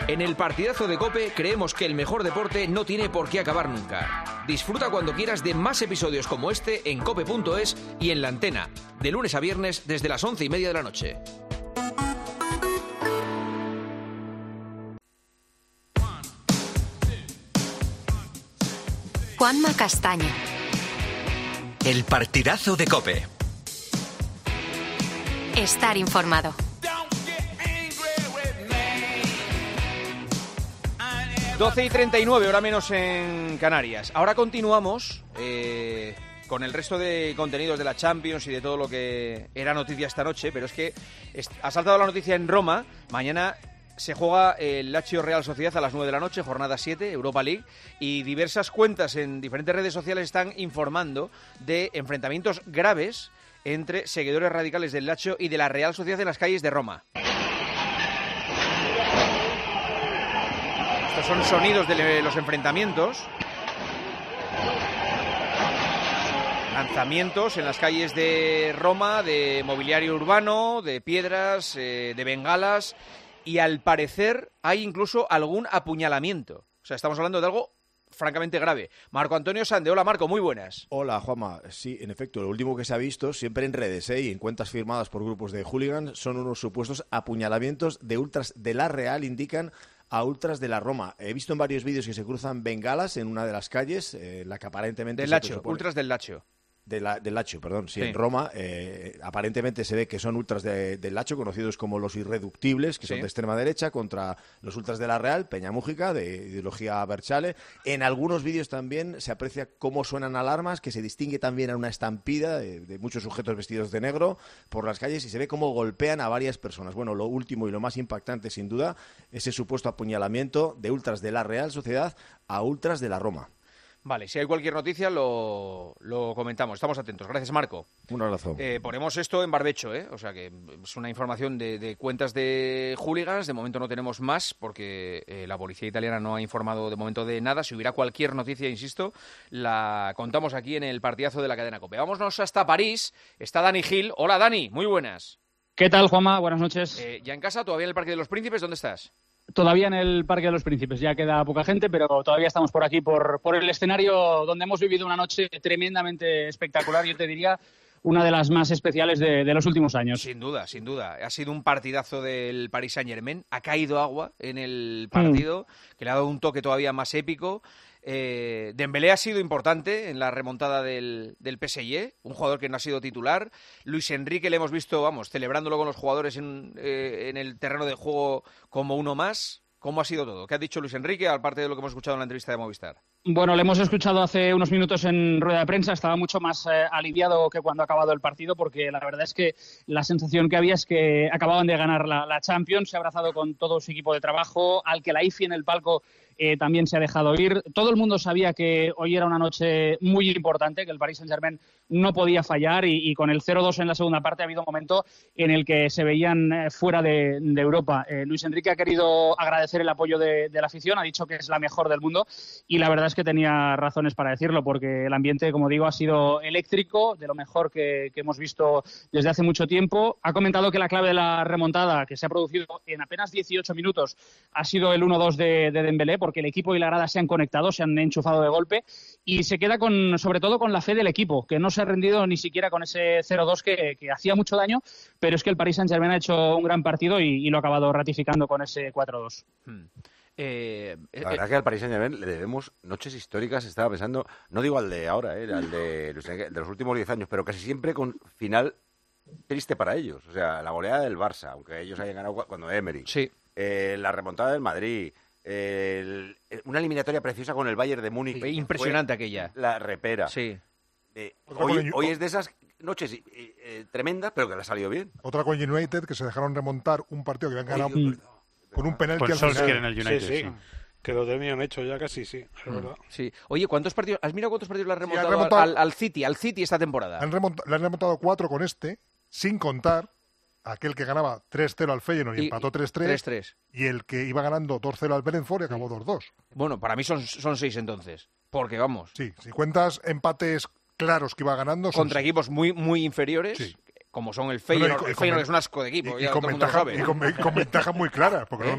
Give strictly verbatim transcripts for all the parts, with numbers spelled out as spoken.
En el partidazo de COPE creemos que el mejor deporte no tiene por qué acabar nunca. Disfruta cuando quieras de más episodios como este en cope punto es y en La Antena, de lunes a viernes desde las once y media de la noche. Juanma Castaño. El partidazo de COPE. Estar informado. doce y treinta y nueve, hora menos en Canarias. Ahora continuamos eh, con el resto de contenidos de la Champions y de todo lo que era noticia esta noche, pero es que ha saltado la noticia en Roma. Mañana se juega el Lazio Real Sociedad a las nueve de la noche, jornada siete, Europa League, y diversas cuentas en diferentes redes sociales están informando de enfrentamientos graves entre seguidores radicales del Lazio y de la Real Sociedad en las calles de Roma. Estos son sonidos de los enfrentamientos. Lanzamientos en las calles de Roma, de mobiliario urbano, de piedras, eh, de bengalas, y al parecer hay incluso algún apuñalamiento. O sea, estamos hablando de algo francamente grave. Marco Antonio Sande. Hola, Marco, muy buenas. Hola, Juanma. Sí, en efecto, lo último que se ha visto, siempre en redes ¿eh? y en cuentas firmadas por grupos de hooligans, son unos supuestos apuñalamientos de ultras de la Real, indican a ultras de la Roma. He visto en varios vídeos que se cruzan bengalas en una de las calles, eh, la que aparentemente... Del Lazio, ultras del Lazio. De la, del Lazio, perdón, sí, sí. En Roma eh, aparentemente se ve que son ultras de, del Lazio, conocidos como los irreductibles, que sí. son de extrema derecha, contra los ultras de la Real, Peñamújica, de ideología Berchale. En algunos vídeos también se aprecia cómo suenan alarmas, que se distingue también a una estampida de, de muchos sujetos vestidos de negro por las calles, y se ve cómo golpean a varias personas. Bueno, lo último y lo más impactante, sin duda, ese supuesto apuñalamiento de ultras de la Real Sociedad a ultras de la Roma. Vale, si hay cualquier noticia lo, lo comentamos. Estamos atentos. Gracias, Marco. Un abrazo. Eh, ponemos esto en barbecho, ¿eh? O sea que es una información de, de cuentas de hooligans. De momento no tenemos más porque eh, la policía italiana no ha informado de momento de nada. Si hubiera cualquier noticia, insisto, la contamos aquí en el partidazo de la cadena COPE. Vámonos hasta París. Está Dani Gil. Hola, Dani. Muy buenas. ¿Qué tal, Juanma? Buenas noches. Eh, ¿Ya en casa? ¿Todavía en el Parque de los Príncipes? ¿Dónde estás? Todavía en el Parque de los Príncipes, ya queda poca gente, pero todavía estamos por aquí, por, por el escenario donde hemos vivido una noche tremendamente espectacular, yo te diría, una de las más especiales de, de los últimos años. Sin duda, sin duda. Ha sido un partidazo del Paris Saint-Germain, ha caído agua en el partido, mm. que le ha dado un toque todavía más épico. Eh, Dembélé ha sido importante en la remontada del, del P S G, un jugador que no ha sido titular. Luis Enrique le hemos visto, vamos, celebrándolo con los jugadores en, eh, en el terreno de juego como uno más. ¿Cómo ha sido todo? ¿Qué ha dicho Luis Enrique, aparte de lo que hemos escuchado en la entrevista de Movistar? Bueno, le hemos escuchado hace unos minutos en rueda de prensa, estaba mucho más eh, aliviado que cuando ha acabado el partido, porque la verdad es que la sensación que había es que acababan de ganar la, la Champions, se ha abrazado con todo su equipo de trabajo, al que la I F I en el palco eh, también se ha dejado ir. Todo el mundo sabía que hoy era una noche muy importante, que el Paris Saint-Germain no podía fallar, y, y con el cero dos en la segunda parte ha habido un momento en el que se veían eh, fuera de, de Europa. Eh, Luis Enrique ha querido agradecer el apoyo de, de la afición, ha dicho que es la mejor del mundo, y la verdad es que tenía razones para decirlo, porque el ambiente, como digo, ha sido eléctrico, de lo mejor que, que hemos visto desde hace mucho tiempo. Ha comentado que la clave de la remontada, que se ha producido en apenas dieciocho minutos, ha sido el uno dos de, de Dembélé, porque el equipo y la grada se han conectado, se han enchufado de golpe, y se queda con, sobre todo con la fe del equipo, que no se ha rendido ni siquiera con ese cero dos que, que hacía mucho daño, pero es que el Paris Saint-Germain ha hecho un gran partido y, y lo ha acabado ratificando con ese cuatro dos. Hmm. Eh, la verdad eh, que al Paris Saint-Germain le debemos noches históricas, estaba pensando, no digo al de ahora, eh, al de, de los últimos diez años, pero casi siempre con final triste para ellos. O sea, la goleada del Barça, aunque ellos hayan ganado cuando Emery. Sí. Eh, la remontada del Madrid. Eh, el, una eliminatoria preciosa con el Bayern de Múnich. Sí, impresionante aquella. La repera. Sí. Eh, hoy, hoy es de esas noches eh, eh, tremendas, pero que le ha salido bien. Otra con United, que se dejaron remontar un partido que habían ganado Oye, con un penalti pues al final. En el United, sí, sí. Que lo tenían hecho ya casi, sí, es mm. verdad. Sí. Oye, ¿cuántos partidos? ¿Has mirado cuántos partidos le han remontado, sí, remontado al, al City, al City esta temporada? Han remont, le han remontado cuatro con este, sin contar aquel que ganaba tres cero al Feyenoord y, y empató tres tres, y el que iba ganando dos cero al Brentford y acabó dos dos. Bueno, para mí son, son seis entonces, porque vamos. Sí, si cuentas empates claros que iba ganando... Son contra seis. equipos muy, muy inferiores... Sí. Como son el Feyenoord, bueno, el Feyenoord es un asco de equipo, y, ya y, con todo ventaja, el mundo lo sabe. Y con, y con ventajas muy claras, porque ¿Eh? no es lo mismo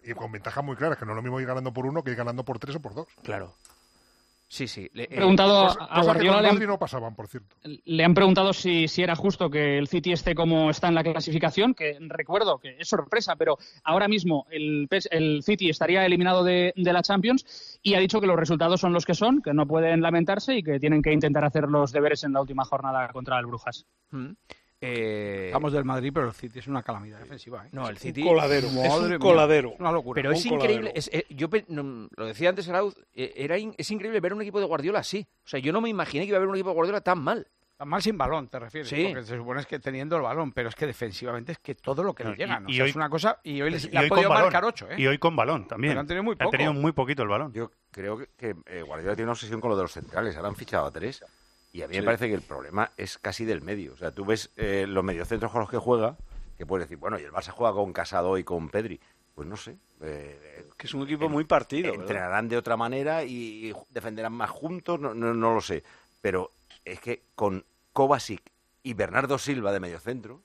y con ventajas muy claras, que no es lo mismo ir ganando por uno que ir ganando por tres o por dos. Claro. Sí, sí. Le, He preguntado eh, a Guardiola. Le han, no pasaban, por cierto. Le han preguntado si, si era justo que el City esté como está en la clasificación, que recuerdo que es sorpresa, pero ahora mismo el, el City estaría eliminado de, de la Champions y ha dicho que los resultados son los que son, que no pueden lamentarse y que tienen que intentar hacer los deberes en la última jornada contra el Brujas. Mm. Eh... Estamos del Madrid, pero el City es una calamidad defensiva. ¿eh? No, el City un coladero, es un coladero. Es una locura. Pero un es coladero. increíble. Es, eh, yo no, lo decía antes Arauz, eh, era in, es increíble ver un equipo de Guardiola así. O sea, yo no me imaginé que iba a haber un equipo de Guardiola tan mal. Tan mal sin balón, te refieres. Sí. Porque se supone es que teniendo el balón, pero es que defensivamente es que todo lo que no, le llegan. Y, o y sea, hoy, es una cosa. Y hoy les y le han hoy podido con marcar balón, ocho, ¿eh? Y hoy con balón también. Pero han tenido muy poco. Han tenido muy poquito el balón. Yo creo que, que eh, Guardiola tiene una obsesión con lo de los centrales. Ahora han fichado a tres. Y a mí Sí. me parece que el problema es casi del medio. O sea, tú ves eh, los mediocentros con los que juega, que puedes decir, bueno, y el Barça juega con Casado y con Pedri. Pues no sé. Eh, que es un equipo muy partido. Entrenarán ¿verdad? de otra manera y defenderán más juntos, no, no, no lo sé. Pero es que con Kovacic y Bernardo Silva de mediocentro,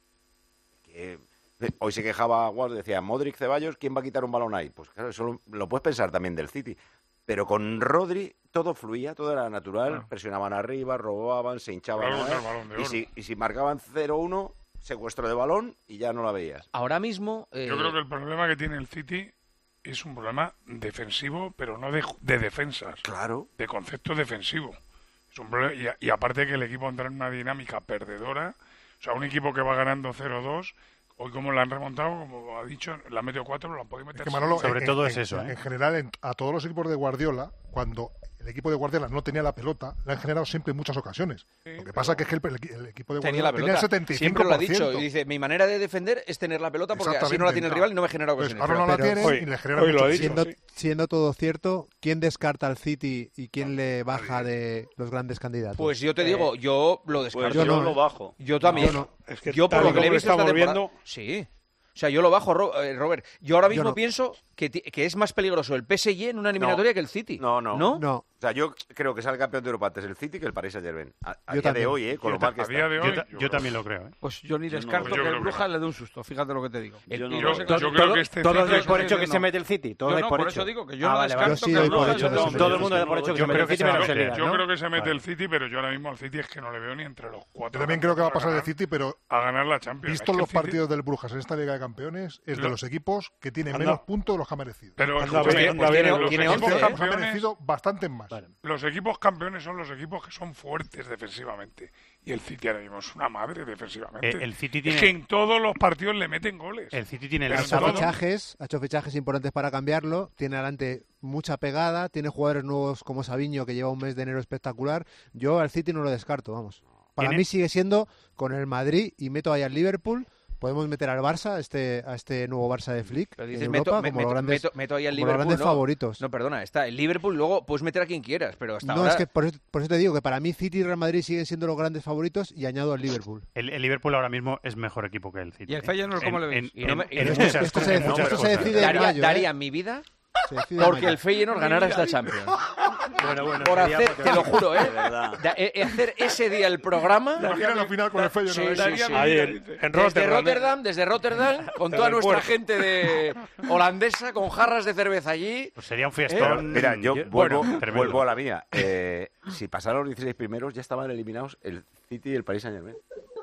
que hoy se quejaba Guardiola, decía, Modric, Ceballos, ¿quién va a quitar un balón ahí? Pues claro, eso lo, lo puedes pensar también del City. Pero con Rodri todo fluía, todo era natural, claro. Presionaban arriba, robaban, se hinchaban. Claro, el balón de oro. Y, si, y si marcaban cero uno, secuestro de balón y ya no la veías. Ahora mismo... Eh... Yo creo que el problema que tiene el City es un problema defensivo, pero no de, de defensas. Claro. De concepto defensivo. Es un problema, y, y aparte que el equipo entra en una dinámica perdedora, o sea, un equipo que va ganando cero dos... Hoy como la han remontado, como ha dicho, la han metido cuatro, lo han podido meter. Es que Manolo, sobre en, todo en, es eso. En, ¿eh? en general, en, a todos los equipos de Guardiola, cuando el equipo de Guardiola no tenía la pelota, la han generado siempre en muchas ocasiones. Sí, lo que pasa es que el, el, el equipo de tenía Guardiola la tenía el setenta y cinco siempre por ciento. lo ha dicho. Y dice, mi manera de defender es tener la pelota porque así no la tiene el rival y no me genera ocasiones. Pues ahora no la pero, tienen hoy, y le genera hoy mucho. lo dicho, siendo, sí. siendo todo cierto, ¿quién descarta al City y quién le baja de los grandes candidatos? Pues yo te digo, yo lo descarto. Pues yo, yo no, lo bajo. Yo también. No, no. Es que yo por lo que le he visto estamos esta viendo... Sí. O sea, yo lo bajo, Robert. Yo ahora mismo yo no. pienso que, que es más peligroso el P S G en una eliminatoria no, que el City. No, no. ¿No? No. O sea, yo creo que sale campeón de Europa antes el City que el Paris Saint-Germain. A, a yo día también. de hoy, ¿eh? Con yo lo mal que a está. día de hoy, yo, ta, yo, yo también lo creo. ¿eh? Pues yo ni yo descarto no, yo que el creo Brujas que... le dé un susto, fíjate lo que te digo. Yo, no yo, lo yo todo, creo que este todo City es por hecho que no. se mete el City. Todo yo es no, por, por hecho. eso digo que yo ah, no vale, descarto yo sí que doy el por Brujas hecho le dé un que se susto. Todo el mundo da por hecho que se mete el City menos el Liga, Yo ¿no? creo que se mete vale. el City, pero yo ahora mismo al City es que no le veo ni entre los cuatro. Yo también creo que va a pasar el City, pero a ganar la Champions. visto es los City... partidos del Brujas en esta Liga de Campeones, es Lo... de los equipos que tienen anda. menos puntos de los que ha merecido. Pero anda escúchame, bien, anda bien, los los tiene equipos once, ¿eh? Ha campeones, merecido bastantes más. Vale. los equipos campeones son los equipos que son fuertes defensivamente. Y el City ahora mismo es una madre defensivamente. El, el City tiene... Es que en todos los partidos le meten goles. El City tiene Pero la Ha hecho, todo- fichajes, ha hecho fichajes importantes para cambiarlo, tiene adelante mucha pegada, tiene jugadores nuevos como Savinho que lleva un mes de enero espectacular. Yo al City no lo descarto, vamos. Para ¿Tiene? mí sigue siendo con el Madrid y meto ahí al Liverpool. Podemos meter al Barça, este, a este nuevo Barça de Flick, Pero en dices, Europa, meto, me- como meto, los grandes, meto, meto ahí al como los Liverpool, grandes no. favoritos. No, perdona, está el Liverpool, luego puedes meter a quien quieras, pero hasta No, ahora... es que por eso, por eso te digo que para mí City y Real Madrid siguen siendo los grandes favoritos y añado al Liverpool. El, el Liverpool ahora mismo es mejor equipo que el City. ¿Y el Feyenoord cómo En- le veis? en- Y no me- en- y en no- muchas esto cosas, se, en muchas esto se cosas. decide en daría, mayo, ¿eh? daría mi vida Se decide en porque mayo. el Feyenoord ganara esta Champions. Bueno, bueno, Por sería hacer, porque- te lo juro, ¿eh? De verdad. Da- eh, eh, hacer ese día el programa... Imagina la final con el Feyenoord. Sí, ¿eh? sí, sí. Ahí en, en Desde Rotterdam. Rotterdam, desde Rotterdam, con Desde toda el nuestra puerto. gente de holandesa, con jarras de cerveza allí. Pues sería un Pero, fiestón. mira, yo Yo- vuelvo, bueno, tremendo. vuelvo a la mía. Eh, si pasaron los dieciséis primeros, ya estaban eliminados el City y el Paris Saint-Germain.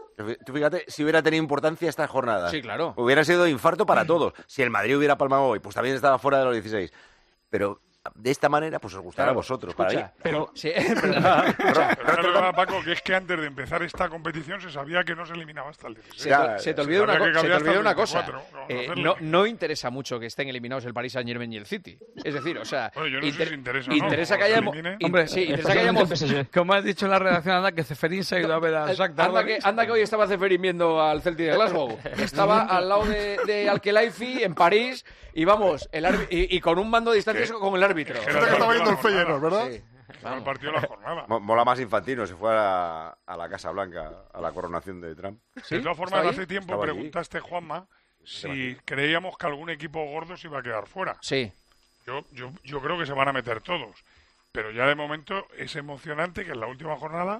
Tú fíjate, si hubiera tenido importancia esta jornada. Sí, claro. Hubiera sido infarto para todos. Si el Madrid hubiera palmado hoy, pues también estaba fuera de los dieciséis. Pero de esta manera, pues os gustará Claro, a vosotros. escucha, Para mí, pero... Sí, perdona. Pero ¿sabes lo que pasa, Paco? Que es que antes de empezar esta competición se sabía que no se eliminaba hasta el dieciséis. Se, Ya, te, se te olvida una, habría co- que se te cambiar olvida hasta una el cosa. veinticuatro, vamos a Eh, hacerlo. no, no interesa mucho que estén eliminados el Paris Saint-Germain y el City. Es decir, o sea... Bueno, yo no sé inter- si interesa o no, interesa como que se hayamos... elimine. in- Hombre, sí, interesa que hayamos... Especialmente el P S G. Como has dicho en la redacción, anda, que Ceferín se ha ido a ver al Shakhtar Anda que, Donetsk. anda que hoy estaba Ceferín viendo al Celtic de Glasgow. Estaba al lado de, de Al-Khelaifi en París y vamos, el árbi- y, y con un mando de distancia como el árbitro. que Fíjate que estaba viendo el Feyenoord, ¿verdad? Sí. Era el partido de la jornada. mo- mola más Infantino, se fue a la, a la Casa Blanca, a la coronación de Trump. ¿Sí? De todas formas, ¿Estaba ahí? hace tiempo Estaba allí. preguntaste, Juanma, Estaba si aquí. creíamos que algún equipo gordo se iba a quedar fuera. Sí. Yo, yo, yo creo que se van a meter todos. Pero ya de momento es emocionante que en la última jornada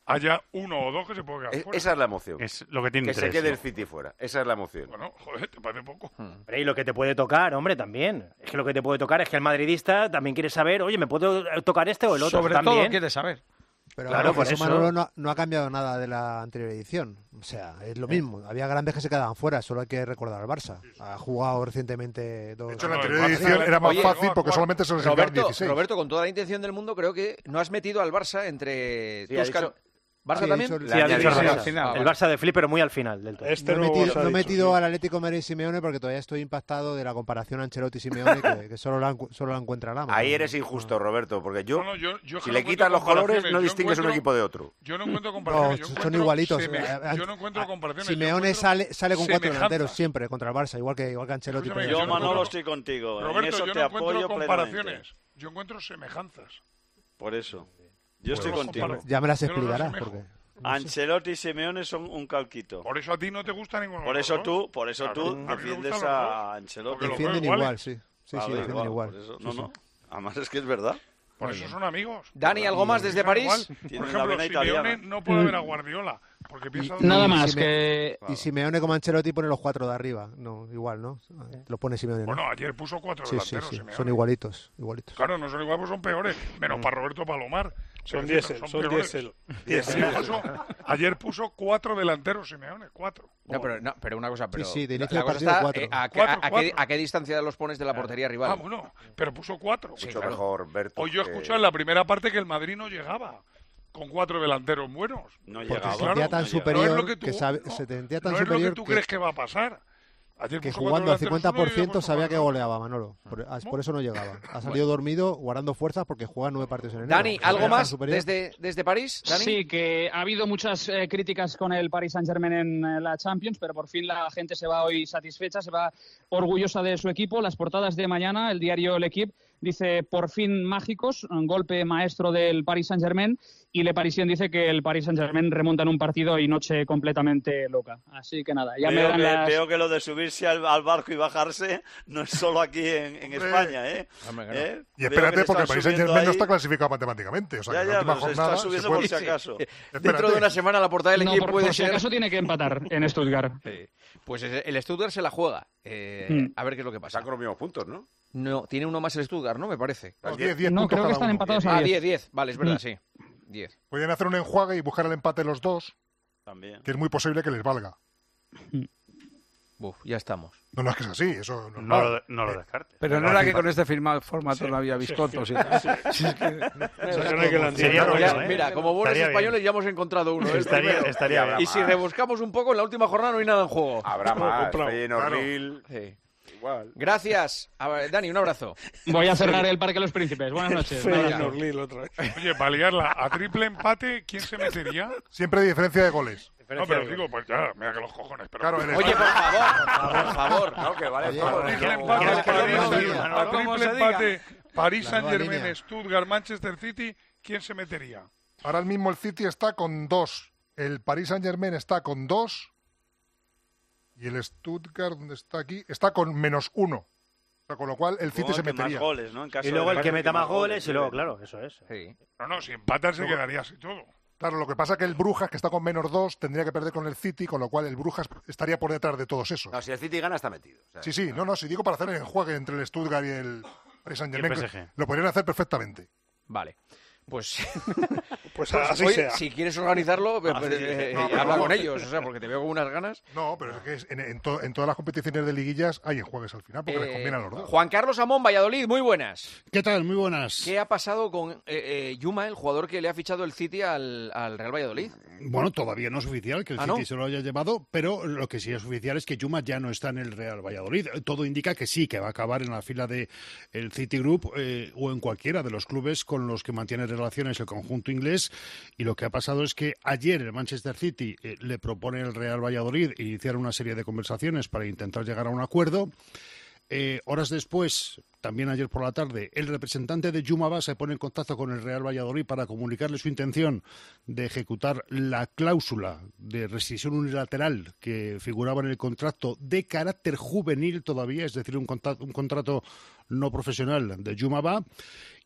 haya uno o dos que se puedan quedar Es- fuera. esa es la emoción. Es lo que tiene Que se interés, quede ¿no? el City fuera. Esa es la emoción. Bueno, joder, te parece poco. Hombre, y lo que te puede tocar, hombre, también. Es que lo que te puede tocar es que el madridista también quiere saber, oye, ¿me puedo tocar este o el otro? Sobre también. todo quiere saber. Pero Claro, claro, por eso eso. Manolo no, no ha cambiado nada de la anterior edición. O sea, es lo mismo. Había grandes que se quedaban fuera, solo hay que recordar al Barça. Ha jugado recientemente dos... De hecho, la anterior edición era más fácil porque solamente se les enviaban Roberto, dieciséis. Roberto, con toda la intención del mundo, creo que no has metido al Barça entre Sí, ha tus cal- dicho- ¿Barça Sí, ha también? dicho- Sí, ha dicho Sí, sí, Barça. al final. El Barça de Flip, pero muy al final del todo. Este no he nuevo metido, Barça ha no he dicho, metido sí. al Atlético de Madrid y Simeone porque todavía estoy impactado de la comparación Ancelotti-Simeone que, que solo, la, encu- solo la encuentra Lama. Ahí eres injusto, Roberto, porque yo, No, no, yo- yo si que le no quitas encuentro los colores, comparaciones, no yo distingues un encuentro- equipo de otro. Yo no encuentro No, comparaciones. yo son encuentro igualitos. seme- Eh, yo no encuentro comparaciones. yo Simeone encuentro sale, sale con cuatro semejanzas. delanteros siempre contra el Barça, igual que, igual que Ancelotti. Escúchame, pero- Yo, no Manolo, encuentro- estoy contigo. en Roberto, eso yo te no apoyo encuentro plenamente. comparaciones. Yo encuentro semejanzas. Por eso. Yo estoy Pues contigo. comparo. Ya me las Yo no los explicarás. asemejo. Porque... Ancelotti y Simeone son un calquito. Por eso a ti no te gusta ninguno. Por de eso los dos. tú, por eso Claro, tú a mí me defiendes gustan los dos. a Ancelotti. Porque los Defienden veo iguales. igual, sí. Sí, Ah, sí, da defienden igual. por eso. Sí, No, sí. no. Además es que es verdad. Por eso son amigos. Dani, ¿algo más desde Piensan París? igual. Tienen Por la ejemplo, vena Simeone italiana. no puede ver a Guardiola. Porque piensa... Nada Y más, Sime- que Y Simeone como Ancelotti pone los cuatro de arriba. No, igual, ¿no? Lo pone Simeone, ¿no? Bueno, ayer puso cuatro Sí, sí, delanteros. sí. Simeone. Son igualitos, igualitos. Claro, no son iguales, pues son peores. Menos para Roberto Palomar. Son Pero diésel, son son peores. diésel. Ayer puso, ayer puso cuatro delanteros, Simeone, cuatro. No, pero, no, pero una cosa, pero Sí, sí, de inicio la del cosa partido, está, cuatro. eh, ¿a, qué, Cuatro, a- a qué, cuatro. a qué distancia los pones de la portería rival? Ah, bueno, pero puso cuatro. Sí, Mucho claro. mejor, Berto. Hoy yo he que- escuchado en la primera parte que el Madrid no llegaba con cuatro delanteros buenos. No Porque llegaba. se sentía tan no superior No es lo que tú- que sabe- no, se sentía tan no es lo superior que tú que- crees que va a pasar. Ayer Que puso jugando al cuatro cincuenta por delanteros uno y ciento después sabía que cuatro. goleaba, Manolo. Por, ah, por eso no llegaba. Ha salido dormido, guardando fuerzas porque juega nueve partidos en enero. Dani, Se ¿algo veía tan más superior. desde, desde París? Dani? sí, que ha habido muchas eh, críticas con el Paris Saint-Germain en eh, la Champions, pero por fin la gente se va hoy satisfecha, se va orgullosa de su equipo. Las portadas de mañana, el diario L'Equipe dice por fin mágicos, un golpe maestro del Paris Saint-Germain, y Le Parisien dice que el Paris Saint-Germain remonta en un partido y noche completamente loca. Así que nada, ya me Veo dan que, las... veo que lo de subirse al, al barco y bajarse no es solo aquí en, en España, ¿eh? Hombre, que no. ¿Eh? Y Veo espérate, que se porque el están Paris subiendo Saint-Germain no ahí. está clasificado matemáticamente. O sea, Ya, que en ya, la última pero se está jornada subiendo se puede- por si acaso. Dentro de una semana la portada del No, equipo por, puede por si ser... acaso tiene que empatar en Stuttgart. Sí. Pues ese- el Stuttgart se la juega. Eh, Mm. A ver qué es lo que pasa. Están con los mismos puntos, ¿no? No, tiene uno más el Stuttgart, ¿no? Me parece. No, diez, diez No, puntos creo que cada están uno. empatados Ah, a diez, diez. diez. Vale, es verdad, Mm. sí. diez. Pueden hacer un enjuague y buscar el empate los dos, También. que es muy posible que les valga. Uf, ya estamos. No, no es que es así, eso es No normal. lo, no lo descartes. Pero no era que con este firma- formato no había Visconto. Sí, sí, es que- Eso no hay que lanzar. Sería Claro, bueno, Ya, ¿eh? mira, como buenos Estaría bien. españoles ya hemos encontrado uno. el Estaría- primero. estaría bien. Y si rebuscamos un poco, en la última jornada no hay nada en juego. Habrá Lo he más. comprado. Feyenoord, Claro. Lille, Sí. igual. Gracias. A ver, Dani, un abrazo. Voy a cerrar el Parque de los Príncipes. Buenas noches. Feyenoord, Lille otra vez. Oye, para liarla a triple empate, ¿quién se metería? Siempre hay diferencia de goles. No, pero digo, pues ya, mira que los cojones. Pero Claro, en Oye, por favor, por favor. No, que vale Oye, todo. a triple ¿Quieres empate, que lo París, diga? Saint- No, a no, triple ¿cómo se empate, París La nueva Saint-Germain, línea. Stuttgart, Manchester City, ¿quién se metería? Ahora mismo el City está con dos. El Paris Saint-Germain está con dos. Y el Stuttgart, donde está aquí, está con menos uno. O sea, con lo cual el City Como se el que más metería. goles, ¿no? En caso Y luego de el que empate, meta más goles y luego, sí. claro, eso es. Sí. No, no, si empatan se quedaría así todo. Claro, lo que pasa es que el Brujas, que está con menos dos, tendría que perder con el City, con lo cual el Brujas estaría por detrás de todos esos. No, si el City gana, está metido. O sea, Sí, sí, no, no, si digo para hacer el enjuague entre el Stuttgart y el Paris Saint-Germain, Y el P S G. lo podrían hacer perfectamente. Vale. Pues, Pues pues, así oye, sea. si quieres organizarlo, pues, Así eh, es. No, eh, pero habla no. con ellos, o sea, porque te veo con unas ganas. No, pero es que es- en, en to- en todas las competiciones de liguillas hay enjuagues al final, porque les Eh, conviene a los dos. Juan Carlos Amón, Valladolid, muy buenas. ¿Qué tal? Muy buenas. ¿Qué ha pasado con eh, eh, Yuma, el jugador que le ha fichado el City al, al Real Valladolid? Bueno, todavía no es oficial que el ¿Ah, City no? se lo haya llevado, pero lo que sí es oficial es que Yuma ya no está en el Real Valladolid. Todo indica que sí, que va a acabar en la fila de el City Group eh, o en cualquiera de los clubes con los que mantiene relaciones el conjunto inglés. Y lo que ha pasado es que ayer el Manchester City eh, le propone al Real Valladolid iniciar una serie de conversaciones para intentar llegar a un acuerdo. Eh, horas después, también ayer por la tarde, el representante de Yumaba se pone en contacto con el Real Valladolid para comunicarle su intención de ejecutar la cláusula de rescisión unilateral que figuraba en el contrato de carácter juvenil todavía, es decir, un contrato, un contrato no profesional de Yumaba.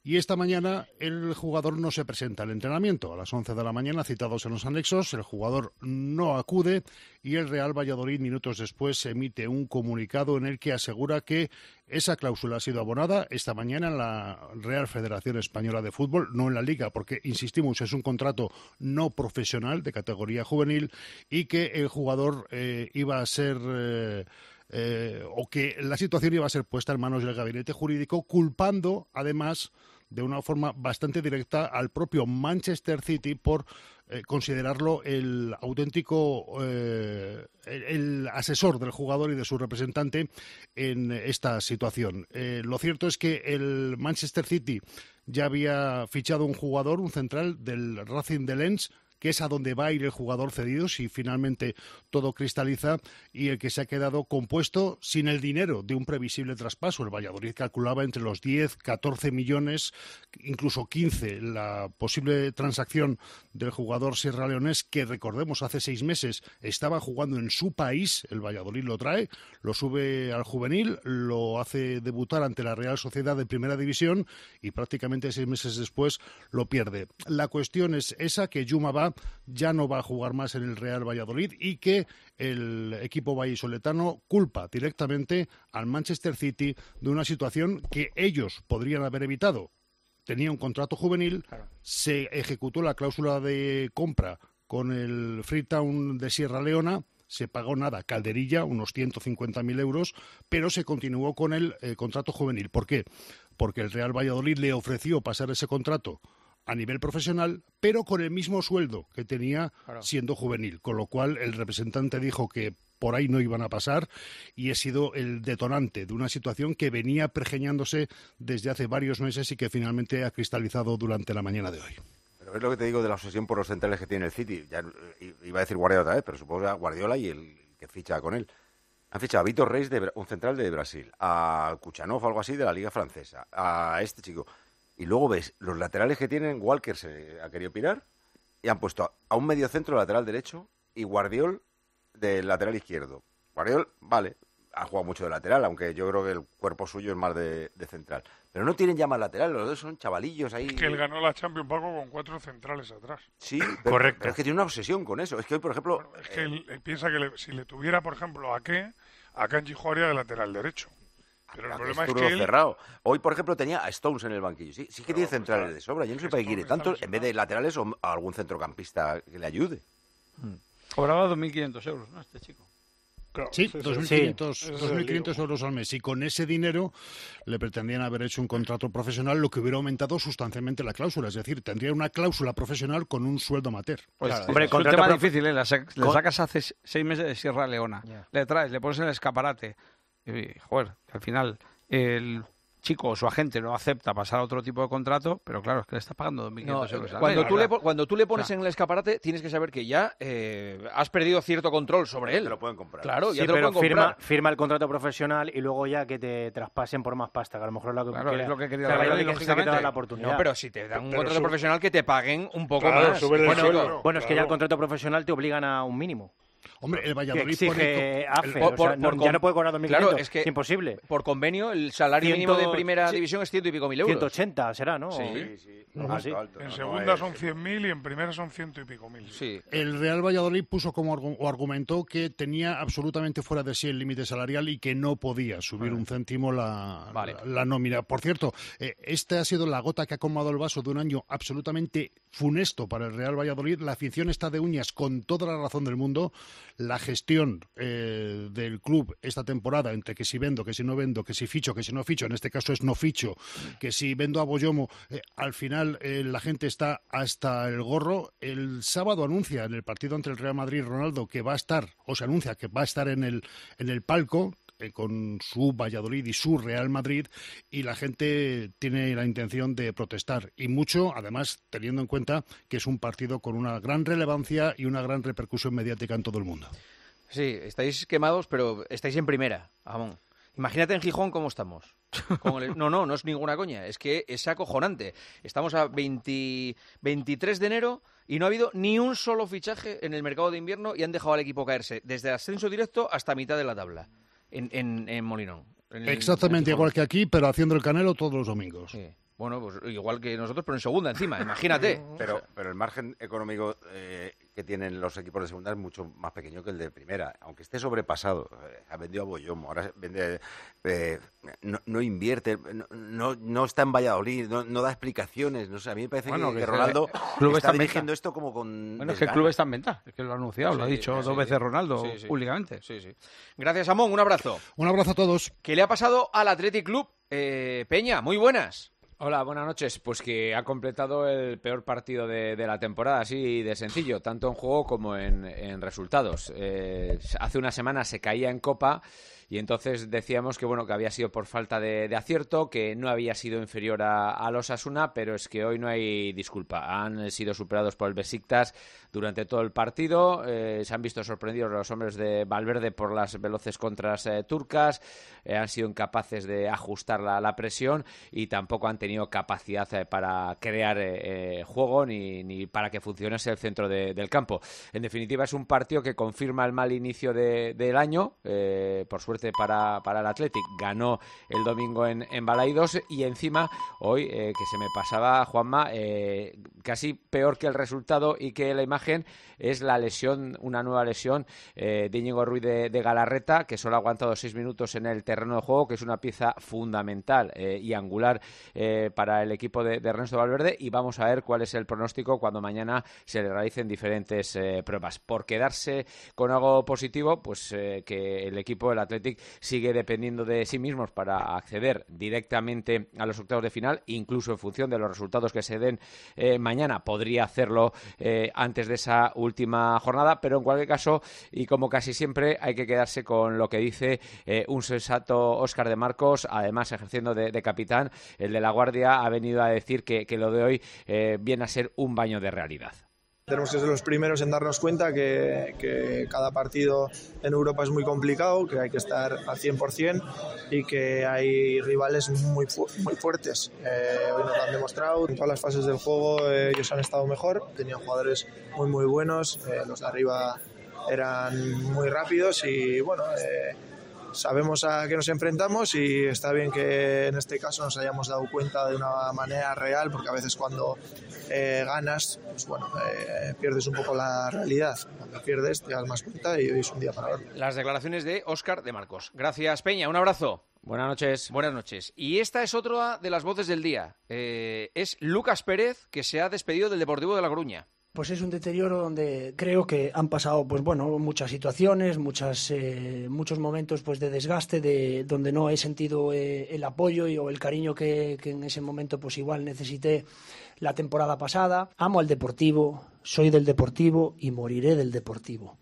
Y esta mañana el jugador no se presenta al entrenamiento. A las once de la mañana, citados en los anexos, el jugador no acude y el Real Valladolid, minutos después, emite un comunicado en el que asegura que esa cláusula ha sido abonada esta mañana en la Real Federación Española de Fútbol, no en la Liga, porque, insistimos, es un contrato no profesional de categoría juvenil y que el jugador eh, iba a ser... Eh, eh, o que la situación iba a ser puesta en manos del gabinete jurídico, culpando, además, de una forma bastante directa al propio Manchester City por eh, considerarlo el auténtico eh, el, el asesor del jugador y de su representante en esta situación. Eh, lo cierto es que el Manchester City ya había fichado un jugador, un central del Racing de Lens, que es a donde va a ir el jugador cedido si finalmente todo cristaliza, y el que se ha quedado compuesto sin el dinero de un previsible traspaso. El Valladolid calculaba entre los diez, catorce millones, incluso quince, la posible transacción del jugador sierraleonés, que recordemos hace seis meses estaba jugando en su país. El Valladolid lo trae, lo sube al juvenil, lo hace debutar ante la Real Sociedad de Primera División y prácticamente seis meses después lo pierde. La cuestión es esa, que Yuma va ya no va a jugar más en el Real Valladolid y que el equipo vallisoletano culpa directamente al Manchester City de una situación que ellos podrían haber evitado. Tenía un contrato juvenil, claro. Se ejecutó la cláusula de compra con el Freetown de Sierra Leona, se pagó nada, calderilla, unos ciento cincuenta mil euros, pero se continuó con el eh, contrato juvenil. ¿Por qué? Porque el Real Valladolid le ofreció pasar ese contrato a nivel profesional, pero con el mismo sueldo que tenía claro. siendo juvenil, con lo cual el representante dijo que por ahí no iban a pasar y ha sido el detonante de una situación que venía pergeñándose desde hace varios meses y que finalmente ha cristalizado durante la mañana de hoy. Pero es lo que te digo de la obsesión por los centrales que tiene el City. Ya iba a decir Guardiola otra vez, pero supongo que Guardiola y el que ficha con él. Han fichado a Vitor Reis, de, un central de Brasil, a Kuchanov o algo así de la Liga Francesa, a este chico. Y luego ves los laterales que tienen. Walker se ha querido pirar y han puesto a, a un mediocentro lateral derecho y Guardiol del lateral izquierdo. Guardiol, vale, ha jugado mucho de lateral, aunque yo creo que el cuerpo suyo es más de, de central. Pero no tienen ya más lateral, los dos son chavalillos ahí. Es que él ganó la Champions, Paco, con cuatro centrales atrás. Sí, pero, correcto. Pero es que tiene una obsesión con eso. Es que hoy, por ejemplo... Bueno, es que eh, él, él piensa que le, si le tuviera, por ejemplo, a qué, a Kanji jugaría de lateral derecho. Pero el problema es que él... cerrado. Hoy, por ejemplo, tenía a Stones en el banquillo. Sí, sí que tiene centrales de sobra. Yo no sé para qué quiere tanto, en vez de laterales o a algún centrocampista que le ayude. Hmm. Cobraba dos mil quinientos euros, ¿no? Este chico. Claro, sí, dos mil quinientos sí. euros al mes. Y con ese dinero le pretendían haber hecho un contrato profesional, lo que hubiera aumentado sustancialmente la cláusula. Es decir, tendría una cláusula profesional con un sueldo amateur. Pues, claro, hombre, es un tema prof... difícil, ¿eh? Le sacas hace seis meses de Sierra Leona, yeah. le traes, le pones en el escaparate. Y, joder, al final el chico o su agente no acepta pasar a otro tipo de contrato, pero claro, es que le estás pagando dos mil quinientos no, euros. Cuando, mes, tú le, cuando tú le pones o sea, en el escaparate, tienes que saber que ya eh, has perdido cierto control sobre él. Te lo pueden comprar. Claro, sí, ya te pero lo pueden firma, comprar. firma el contrato profesional y luego ya que te traspasen por más pasta, que a lo mejor es lo que, claro, quería, es lo que quería claro, dar, lo que lógicamente. que te da la oportunidad. No, pero si te dan un pero contrato sube, profesional, que te paguen un poco claro, más. Sube bueno, suelo, bueno, es claro. que ya el contrato profesional te obligan a un mínimo. Hombre, el Valladolid exige pone... A F E, por, o sea, por, no, por, ya no puede cobrar dos mil quinientos, claro, es que es imposible. Por convenio, el salario Ciento, mínimo de primera sí, división es ciento y pico mil euros. ciento ochenta será, ¿no? Sí, sí. sí. No, no, así. alto, en no, segunda no es... son cien mil y en primera son ciento y pico mil. Sí. El Real Valladolid puso como o argumentó que tenía absolutamente fuera de sí el límite salarial y que no podía subir vale. un céntimo la, vale. la, la nómina. Por cierto, eh, esta ha sido la gota que ha colmado el vaso de un año absolutamente funesto para el Real Valladolid. La afición está de uñas con toda la razón del mundo. La gestión eh, del club esta temporada, entre que si vendo, que si no vendo, que si ficho, que si no ficho, en este caso es no ficho, que si vendo a Boyomo, eh, al final eh, la gente está hasta el gorro. El sábado anuncia en el partido ante el Real Madrid Ronaldo que va a estar, o se anuncia que va a estar en el, en el palco eh, con su Valladolid y su Real Madrid, y la gente tiene la intención de protestar, y mucho, además, teniendo en cuenta que es un partido con una gran relevancia y una gran repercusión mediática en todo el mundo. Sí, estáis quemados, pero estáis en primera, Amón. Imagínate en Gijón cómo estamos. Como el... No, no, no es ninguna coña. Es que es acojonante. Estamos a veinte, veintitrés de enero y no ha habido ni un solo fichaje en el mercado de invierno y han dejado al equipo caerse desde ascenso directo hasta mitad de la tabla en, en, en Molinón. En el, Exactamente en igual que aquí, pero haciendo el Canelo todos los domingos. Sí. Bueno, pues igual que nosotros, pero en segunda encima, imagínate. Pero, pero el margen económico eh, que tienen los equipos de segunda es mucho más pequeño que el de primera. Aunque esté sobrepasado, eh, ha vendido a Boyomo, ahora vende, eh, no, no invierte, no, no, no está en Valladolid, no, no da explicaciones. No sé, a mí me parece Bueno, que, que que Ronaldo club está está dirigiendo esto como con... Bueno, es que el club está en venta, es que lo ha anunciado, Sí, lo ha dicho sí, dos veces Ronaldo sí, sí. públicamente. Sí, sí. Gracias, Amón, un abrazo. Un abrazo a todos. ¿Qué le ha pasado al Athletic Club? Eh, Peña, muy buenas. Hola, buenas noches. Pues que ha completado el peor partido de, de la temporada, así de sencillo, tanto en juego como en, en resultados. Eh, hace una semana se caía en Copa y entonces decíamos que bueno que había sido por falta de, de acierto, que no había sido inferior a, a los Osasuna, pero es que hoy no hay disculpa. Han sido superados por el Besiktas durante todo el partido. Eh, se han visto sorprendidos los hombres de Valverde por las veloces contras eh, turcas. Eh, han sido incapaces de ajustar la, la presión y tampoco han tenido capacidad eh, para crear eh, eh, juego ni, ni para que funcionase el centro de, del campo. En definitiva, es un partido que confirma el mal inicio de, del año. Eh, por suerte para, para el Athletic, ganó el domingo en, en Balaidos y encima hoy, eh, que se me pasaba, Juanma, eh, casi peor que el resultado y que la imagen es la lesión, una nueva lesión eh, de Íñigo Ruiz de, de Galarreta, que solo ha aguantado seis minutos en el terreno de juego, que es una pieza fundamental eh, y angular eh, para el equipo de, de Ernesto Valverde, y vamos a ver cuál es el pronóstico cuando mañana se le realicen diferentes eh, pruebas. Por quedarse con algo positivo, pues eh, que el equipo del Athletic sigue dependiendo de sí mismos para acceder directamente a los octavos de final, incluso en función de los resultados que se den eh, mañana, podría hacerlo eh, antes de esa última jornada, pero en cualquier caso, y como casi siempre, hay que quedarse con lo que dice eh, un sensato Óscar de Marcos, además ejerciendo de, de capitán. El de La Guardia ha venido a decir que, que lo de hoy eh, viene a ser un baño de realidad. Tenemos que ser los primeros en darnos cuenta que, que cada partido en Europa es muy complicado, que hay que estar al cien por ciento y que hay rivales muy, fu- muy fuertes. Eh, hoy nos lo han demostrado, en todas las fases del juego eh, ellos han estado mejor, tenían jugadores muy muy buenos, eh, los de arriba eran muy rápidos y bueno... Eh, Sabemos a qué nos enfrentamos y está bien que en este caso nos hayamos dado cuenta de una manera real, porque a veces cuando eh, ganas, pues bueno, eh, pierdes un poco la realidad. Cuando pierdes te das más cuenta y hoy es un día para verlo. Las declaraciones de Óscar de Marcos. Gracias, Peña. Un abrazo. Buenas noches. Buenas noches. Y esta es otra de las voces del día. Eh, es Lucas Pérez, que se ha despedido del Deportivo de La Coruña. Pues es un deterioro donde creo que han pasado, pues bueno, muchas situaciones, muchas, eh, muchos momentos, pues de desgaste, de donde no he sentido eh, el apoyo y, o el cariño que, que en ese momento, pues igual necesité la temporada pasada. Amo al Deportivo, soy del Deportivo y moriré del Deportivo.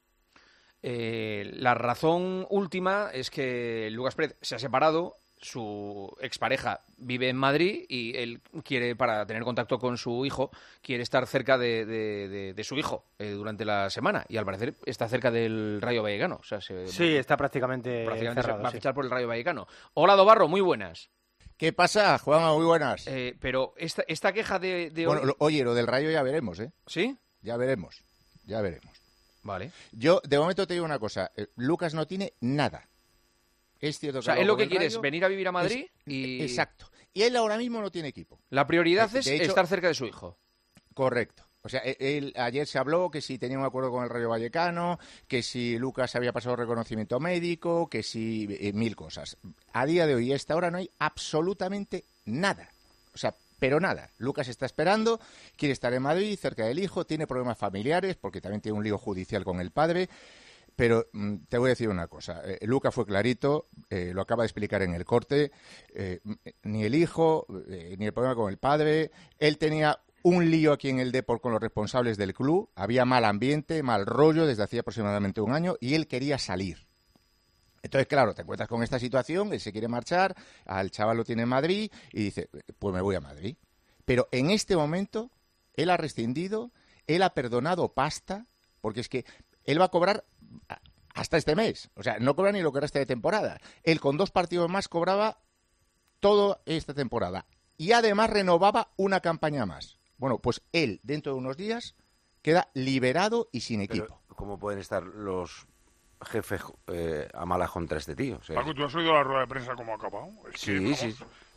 Eh, la razón última es que Lucas Pérez se ha separado. Su expareja vive en Madrid y él quiere, para tener contacto con su hijo, quiere estar cerca de, de, de, de su hijo eh, durante la semana. Y al parecer está cerca del Rayo Vallecano. O sea, se, sí, está prácticamente, prácticamente cerrado, se va a sí. fichar por el Rayo Vallecano. Hola, Dobarro, muy buenas. ¿Qué pasa, Juanma? Muy buenas. Eh, pero esta, esta queja de, de bueno, hoy... lo, oye, lo del Rayo ya veremos, ¿eh? ¿Sí? Ya veremos, ya veremos. Vale. Yo, de momento, te digo una cosa. Eh, Lucas no tiene nada. Es cierto que o sea, lo él lo con que el quiere Rayo es venir a vivir a Madrid es, y... Exacto. Y él ahora mismo no tiene equipo. La prioridad de, es de hecho, estar cerca de su hijo. Correcto. O sea, él, ayer se habló que si tenía un acuerdo con el Rayo Vallecano, que si Lucas había pasado reconocimiento médico, que si eh, mil cosas. A día de hoy, a esta hora, no hay absolutamente nada. O sea, pero nada. Lucas está esperando, quiere estar en Madrid, cerca del hijo, tiene problemas familiares, porque también tiene un lío judicial con el padre. Pero mm, te voy a decir una cosa. Eh, Lucas fue clarito, eh, lo acaba de explicar en el corte. Eh, ni el hijo, eh, ni el problema con el padre. Él tenía un lío aquí en el Depor con los responsables del club. Había mal ambiente, mal rollo desde hacía aproximadamente un año y él quería salir. Entonces, claro, te encuentras con esta situación, él se quiere marchar, al chaval lo tiene en Madrid y dice, pues me voy a Madrid. Pero en este momento, él ha rescindido, él ha perdonado pasta, porque es que él va a cobrar hasta este mes. O sea, no cobra ni lo que resta de temporada. Él con dos partidos más cobraba toda esta temporada. Y además renovaba una campaña más. Bueno, pues él, dentro de unos días, queda liberado y sin equipo. Pero, ¿cómo pueden estar los jefes eh, a malas contra este tío? O sea, Paco, ¿tú has oído la rueda de prensa cómo ha acabado? Es sí, que, vamos, sí.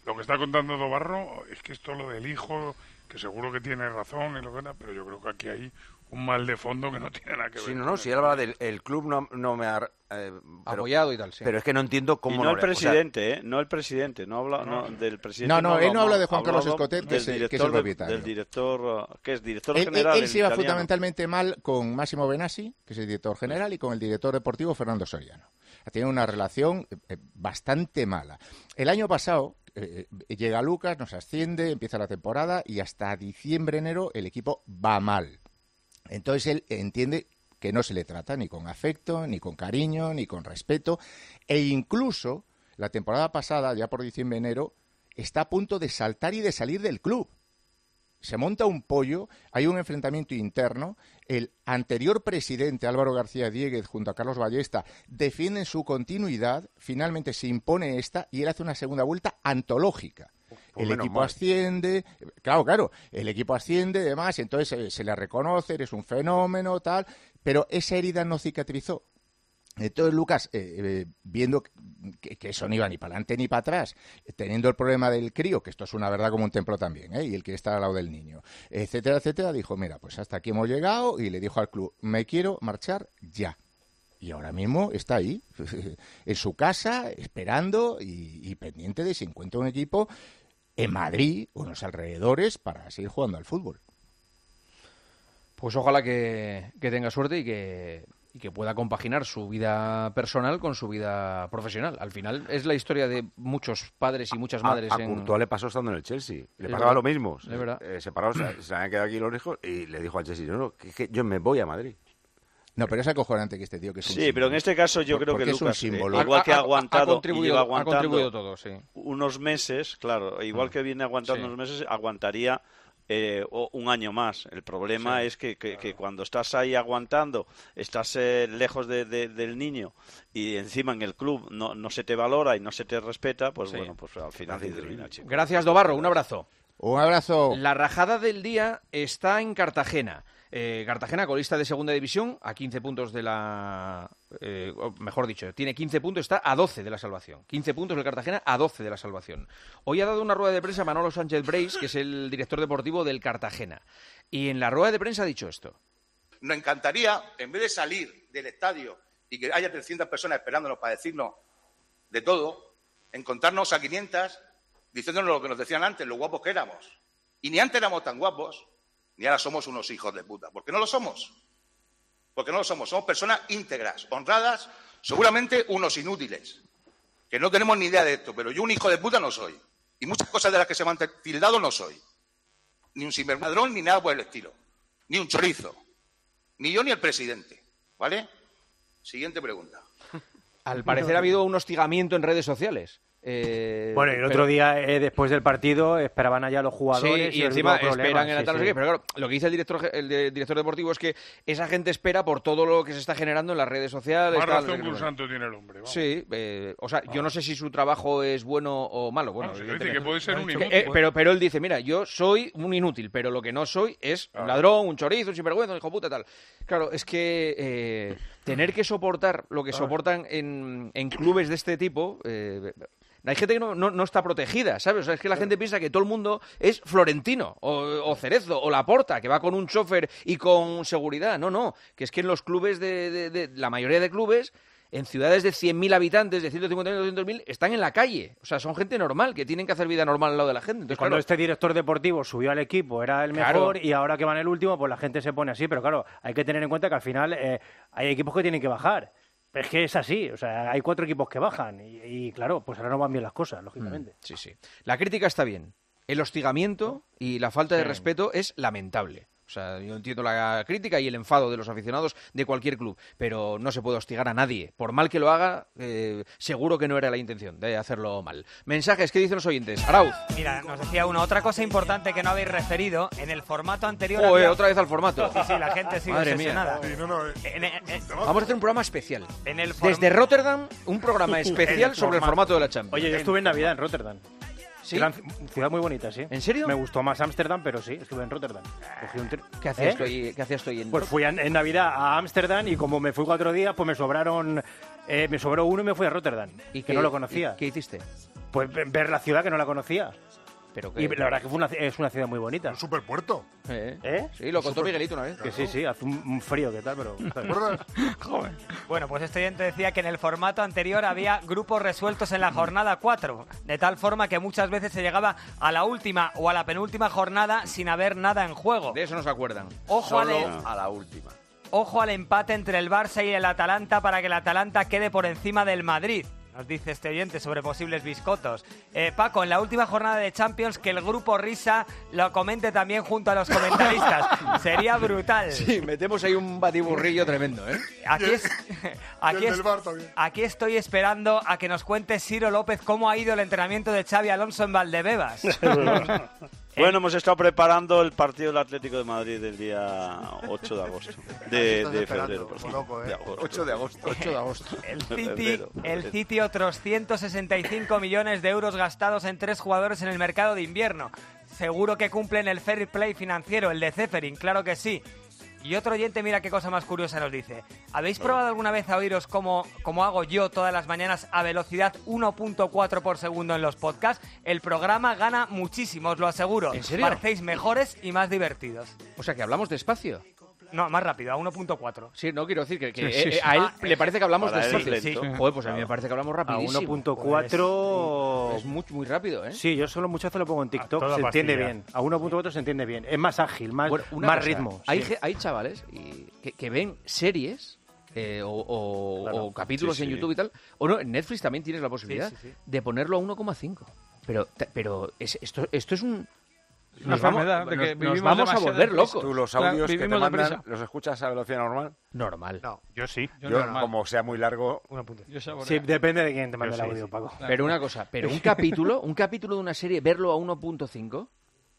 lo que está contando Dobarro es que esto lo del hijo, que seguro que tiene razón, y lo que era, pero yo creo que aquí hay un mal de fondo que no tiene nada que ver. Sí, no, no, si él habla del el club no, no me ha eh, pero, apoyado y tal, sí. Pero es que no entiendo cómo... Y no, no el presidente, o sea, ¿eh? No el presidente, no habla no, del presidente. No, no, no él no habla de Juan habla, Carlos habla Escotet, que es, el, que es el director de- propietario. Del director, ¿qué es? Director Él, general. él, él se iba italiano. fundamentalmente mal con Máximo Benassi, que es el director general, y con el director deportivo Fernando Soriano. Tiene una relación eh, bastante mala. El año pasado eh, llega Lucas, nos asciende, empieza la temporada y hasta diciembre, enero el equipo va mal. Entonces él entiende que no se le trata ni con afecto, ni con cariño, ni con respeto, e incluso la temporada pasada, ya por diciembre, enero, está a punto de saltar y de salir del club. Se monta un pollo, hay un enfrentamiento interno, el anterior presidente Álvaro García Diéguez junto a Carlos Ballesta defienden su continuidad, finalmente se impone esta y él hace una segunda vuelta antológica. Pues el menos equipo mal. asciende, claro, claro, el equipo asciende, demás, entonces eh, se le reconoce, eres un fenómeno, tal, pero esa herida no cicatrizó. Entonces, Lucas, eh, eh, viendo que, que eso no iba ni para adelante ni para atrás, eh, teniendo el problema del crío, que esto es una verdad como un templo también, ¿eh? Y el que está al lado del niño, etcétera, etcétera, dijo, mira, pues hasta aquí hemos llegado, y le dijo al club, me quiero marchar ya. Y ahora mismo está ahí, en su casa, esperando y, y pendiente de si encuentra un equipo en Madrid o en los alrededores para seguir jugando al fútbol. Pues ojalá que, que tenga suerte y que, y que pueda compaginar su vida personal con su vida profesional. Al final es la historia de muchos padres y muchas madres. A, a en... Courtois le pasó estando en el Chelsea. Le Es pasaba verdad. lo mismo. Es verdad. Eh, separados, se, se habían quedado aquí los hijos y le dijo al Chelsea, no, no, que, que yo me voy a Madrid. No, pero es acojonante que este tío que es un Sí, símbolo. pero en este caso yo Por- creo que porque es un Lucas, eh, símbolo. igual que ha aguantado, ha contribuido- y lleva ha aguantando contribuido todo, sí. unos meses, claro, igual que viene aguantando Sí. unos meses, aguantaría eh, o- un año más. El problema Sí. es que, que- que cuando estás ahí aguantando, estás eh, lejos de- de- del niño y encima en el club no, no se te valora y no se te respeta, pues Sí. bueno, pues al final se termina, chico. Gracias, Dobarro. Un abrazo. Un abrazo. La rajada del día está en Cartagena. Eh, Cartagena, colista de segunda división, a quince puntos de la... Eh, o mejor dicho, tiene quince puntos, está a doce de la salvación. quince puntos el Cartagena, a doce de la salvación. Hoy ha dado una rueda de prensa Manolo Sánchez Breis, que es el director deportivo del Cartagena. Y en la rueda de prensa ha dicho esto. Nos encantaría, en vez de salir del estadio y que haya trescientas personas esperándonos para decirnos de todo, encontrarnos a quinientas diciéndonos lo que nos decían antes, lo guapos que éramos. Y ni antes éramos tan guapos, ni ahora somos unos hijos de puta. ¿Por qué no lo somos? Porque no lo somos. Somos personas íntegras, honradas, seguramente unos inútiles, que no tenemos ni idea de esto, pero yo un hijo de puta no soy. Y muchas cosas de las que se me han tildado no soy. Ni un ciberladrón, ni nada por el estilo. Ni un chorizo. Ni yo ni el presidente. ¿Vale? Siguiente pregunta. Al parecer ha habido un hostigamiento en redes sociales. Eh, Bueno, y el pero- otro día, eh, después del partido, esperaban allá los jugadores. Sí, y les encima hubo problemas, esperan en la sí, tal, no sé sí. qué, pero claro, lo que dice el director el de- director deportivo es que esa gente espera por todo lo que se está generando en las redes sociales. Más tal, no sé razón qué, que un no sé qué. santo tiene el hombre. Vamos. Sí, eh, o sea, yo no sé si su trabajo es bueno o malo. Bueno, Vamos, que dice evidentemente. que puede ser un Eh, inútil. eh, pero, pero él dice, mira, yo soy un inútil, pero lo que no soy es un ladrón, un chorizo, un sinvergüenza, un hijo puta, tal. Claro, es que eh, tener que soportar lo que soportan en, en clubes de este tipo... eh, hay gente que no, no, no está protegida, ¿sabes? O sea, es que la gente piensa que todo el mundo es Florentino, o, o Cerezo, o Laporta, que va con un chofer y con seguridad. No, no, que es que en los clubes, de, de, de la mayoría de clubes, en ciudades de cien mil habitantes, de ciento cincuenta mil, doscientos mil, están en la calle. O sea, son gente normal, que tienen que hacer vida normal al lado de la gente. Entonces, Cuando claro, este director deportivo subió al equipo era el Claro. mejor y ahora que va en el último, pues la gente se pone así. Pero claro, hay que tener en cuenta que al final eh, hay equipos que tienen que bajar. Pero es que es así, o sea, hay cuatro equipos que bajan y, y, claro, pues ahora no van bien las cosas, lógicamente. sí, sí. La crítica está bien. El hostigamiento y la falta de Sí. respeto es lamentable. O sea, yo entiendo la crítica y el enfado de los aficionados de cualquier club, pero no se puede hostigar a nadie. Por mal que lo haga, eh, seguro que no era la intención de hacerlo mal. Mensajes, ¿qué dicen los oyentes? Arauz. Mira, nos decía uno, otra cosa importante que no habéis referido, en el formato anterior... Joder, había- otra vez al formato. Sí, sí, la gente sigue Madre mía. obsesionada. Sí, no, no, eh, En- en- en- Vamos a hacer un programa especial. En el form- Desde Rotterdam, un programa especial El sobre el formato. formato de la Champions. Oye, yo estuve en Navidad en Rotterdam. ¿Sí? Gran ci- ciudad muy bonita, sí. ¿En serio? Me gustó más Ámsterdam, pero sí, estuve en Rotterdam. Cogí un tri- ¿Qué hacías ¿Eh? tú ahí- qué hacías tú ahí en Pues fui en, en Navidad a Ámsterdam y como me fui cuatro días, pues me sobraron... eh, me sobró uno y me fui a Rotterdam, ¿Y que qué- no lo conocía. y qué hiciste? Pues ver la ciudad que no la conocía. Pero que... Y la verdad que fue una, es una ciudad muy bonita. Un superpuerto. ¿Eh? ¿Eh? Sí, lo contó Miguelito una vez. Que sí, sí, hace un, un frío que tal, pero... ¿Te acuerdas? Joder. Bueno, pues este oyente decía que en el formato anterior había grupos resueltos en la jornada cuatro, de tal forma que muchas veces se llegaba a la última o a la penúltima jornada sin haber nada en juego. De eso no se acuerdan. Ojo Solo al, a la última. ojo al empate entre el Barça y el Atalanta para que el Atalanta quede por encima del Madrid. Nos dice este oyente sobre posibles biscotos. Eh, Paco, en la última jornada de Champions, que el grupo Risa lo comente también junto a los comentaristas. Sería brutal. Sí, metemos ahí un batiburrillo tremendo, ¿eh? Aquí, es, aquí, es, aquí estoy esperando a que nos cuente Ciro López cómo ha ido el entrenamiento de Xavi Alonso en Valdebebas. Bueno, hemos estado preparando el partido del Atlético de Madrid del día ocho de agosto. De, de febrero, perdón. Loco, ¿eh? De agosto. ocho de agosto. ocho de agosto. El City, Febrero, el febrero. City otros ciento sesenta y cinco millones de euros gastados en tres jugadores en el mercado de invierno. Seguro que cumplen el fair play financiero, el de Ceferin, claro que sí. Y otro oyente, mira qué cosa más curiosa nos dice. ¿Habéis probado alguna vez a oíros como, como hago yo todas las mañanas a velocidad uno punto cuatro por segundo en los podcasts? El programa gana muchísimo, os lo aseguro. ¿En serio? Parecéis mejores y más divertidos. O sea, que hablamos despacio. No, más rápido, a uno punto cuatro. Sí, no quiero decir que, que Sí, sí, eh, sí. a él Ah, le parece que hablamos para él despacio. es Sí. lento. Joder, pues a mí me parece que hablamos A rapidísimo. uno punto cuatro... Es muy, muy rápido, ¿eh? Sí, yo solo muchas veces lo pongo en TikTok, toda se entiende pastilla. bien. A uno punto cuatro se entiende bien. Es más ágil, más, Bueno, una más cosa, ritmo. Hay, sí. ge- hay chavales y- que, que ven series eh, o, o- Claro. o capítulos Sí, en sí. YouTube y tal. O no, en Netflix también tienes la posibilidad Sí, sí, sí. de ponerlo a uno coma cinco. Pero, ta- pero es- esto, esto es un... Una Nos vamos, enfermedad de que nos- nos vivimos vamos a demasiado volver deprisa. locos. ¿Tú los Claro, audios que te vivimos mandan deprisa. los escuchas a velocidad normal? Normal. No. Yo sí. Yo Yo, normal. como sea muy largo, Yo saboreo. Sí, depende de quién te mande Yo el sí, audio, sí. Paco. Pero una cosa, pero un capítulo, un capítulo de una serie, verlo a uno punto cinco,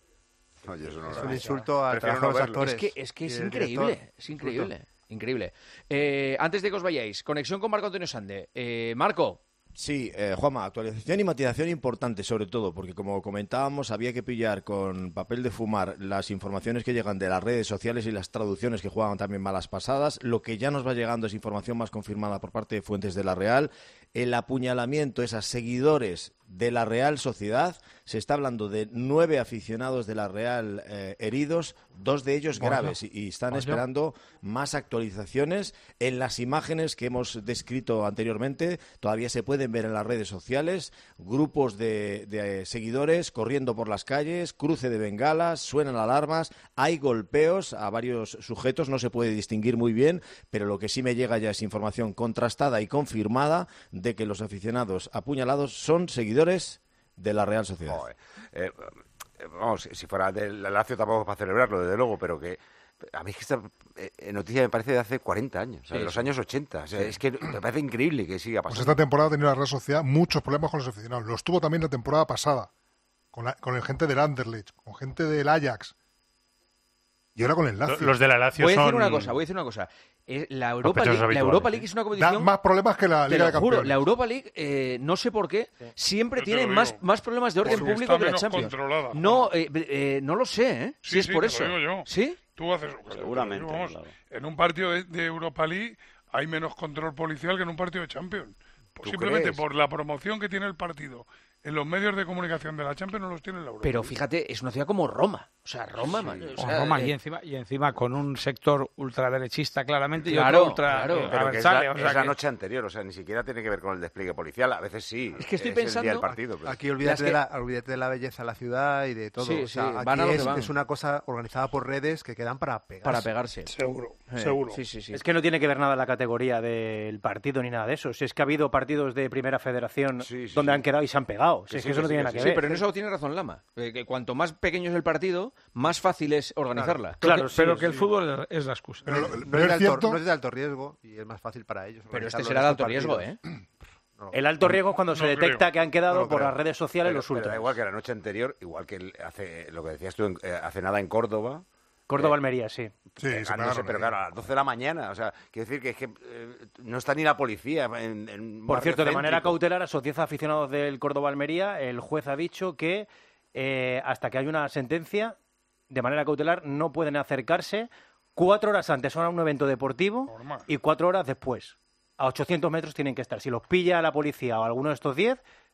no, yo eso no Es lo un hago. insulto al Prefiero trabajo de no los verlo. actores. es que es, que y es del increíble, director. es increíble, increíble. Eh, antes de que os vayáis, conexión con Marco Antonio Sande. Eh, Marco, Sí, eh, Juanma, actualización y matización importante sobre todo, porque como comentábamos, había que pillar con papel de fumar las informaciones que llegan de las redes sociales y las traducciones que juegan también malas pasadas. Lo que ya nos va llegando es información más confirmada por parte de fuentes de la Real. El apuñalamiento es a seguidores de la Real Sociedad. Se está hablando de nueve aficionados de la Real eh, heridos, dos de ellos Vaya. graves, y, y están Vaya. esperando más actualizaciones. En las imágenes que hemos descrito anteriormente, todavía se pueden ver en las redes sociales grupos de, de, eh, seguidores corriendo por las calles, cruce de bengalas, suenan alarmas, hay golpeos a varios sujetos, no se puede distinguir muy bien, pero lo que sí me llega ya es información contrastada y confirmada de que los aficionados apuñalados son seguidores de la Real Sociedad. Joder. Eh, eh, vamos, si fuera del Lazio tampoco es para celebrarlo, desde luego, pero que a mí es que esta eh, noticia me parece de hace cuarenta años, o sea, Sí, de los sí. años ochenta. O sea, es que me parece increíble que siga Pues pasando. esta temporada ha tenido la Real Sociedad muchos problemas con los aficionados. Los tuvo también la temporada pasada, con, la, con el gente del Anderlecht, con gente del Ajax. Y ahora con el Lazio. Los de la Lazio voy a decir son una cosa, voy a decir una cosa. Eh, la Europa sospechosos League, la habituales, Europa ¿eh? League es una Da competición... más problemas que la Te Liga lo de juro, Campeones. la Europa League, eh, no sé por qué, siempre Yo te tiene lo más, digo. más problemas de orden Porque público está que la menos Champions. controlada, No, eh, eh, no lo sé, ¿eh? Sí, si es sí, por te eso. lo digo yo. ¿Sí? Tú haces... Seguramente, Vamos, claro. en un partido de, de Europa League hay menos control policial que en un partido de Champions. ¿Tú Simplemente crees? por la promoción que tiene el partido en los medios de comunicación de la Champions no los tiene en la Europa Pero League. fíjate, es una ciudad como Roma. O sea, Roma... man, o O sea, Roma, eh, y encima, y encima con un sector ultraderechista claramente Claro, y otro ultra claro. eh, Pero que es la, abertzale, o sea es la que- noche anterior, o sea, ni siquiera tiene que ver con el despliegue policial. A veces sí. Es que estoy el día pensando- del partido. pero- Aquí olvídate, Es que- de la, olvídate de la belleza de la ciudad y de todo. Sí, o sea, sí, aquí van a lo que es, van. es una cosa organizada por redes que quedan para pegarse. para pegarse. Seguro, Eh, seguro. Sí, sí, sí. Es que no tiene que ver nada la categoría del partido ni nada de eso. Si es que ha habido partidos de primera federación Sí, sí, donde sí. han quedado y se han pegado. Si Que es sí, que eso que no sí, tiene que nada sí. que Sí, ver. pero en eso tiene razón Lama. eh, que cuanto más pequeño es el partido, más fácil es organizarla. Claro, pero sí, pero sí. que el fútbol es la excusa. Pero, lo- No pero es, de es alto, cierto... no es de alto riesgo y es más fácil para ellos. Pero este organizarlo será en de estos alto riesgo, partidos. ¿eh? No. El alto riesgo es cuando se No detecta creo. que han quedado No lo por creo. las redes sociales Pero, los pero ultras. da igual que la noche anterior, igual que el- hace lo que decías tú, en- eh, hace nada en Córdoba. Córdoba-Almería, sí. Sí, se pegándose, pegaron pero ahí. claro, a las doce de la mañana. O sea, quiero decir que es que eh, no está ni la policía en, en un Por barrio cierto, de manera céntrico. cautelar, a sus diez aficionados del Córdoba-Almería, el juez ha dicho que eh, hasta que haya una sentencia, de manera cautelar, no pueden acercarse cuatro horas antes a un evento deportivo Normal. y cuatro horas después. A ochocientos metros tienen que estar. Si los pilla la policía o alguno de estos diez,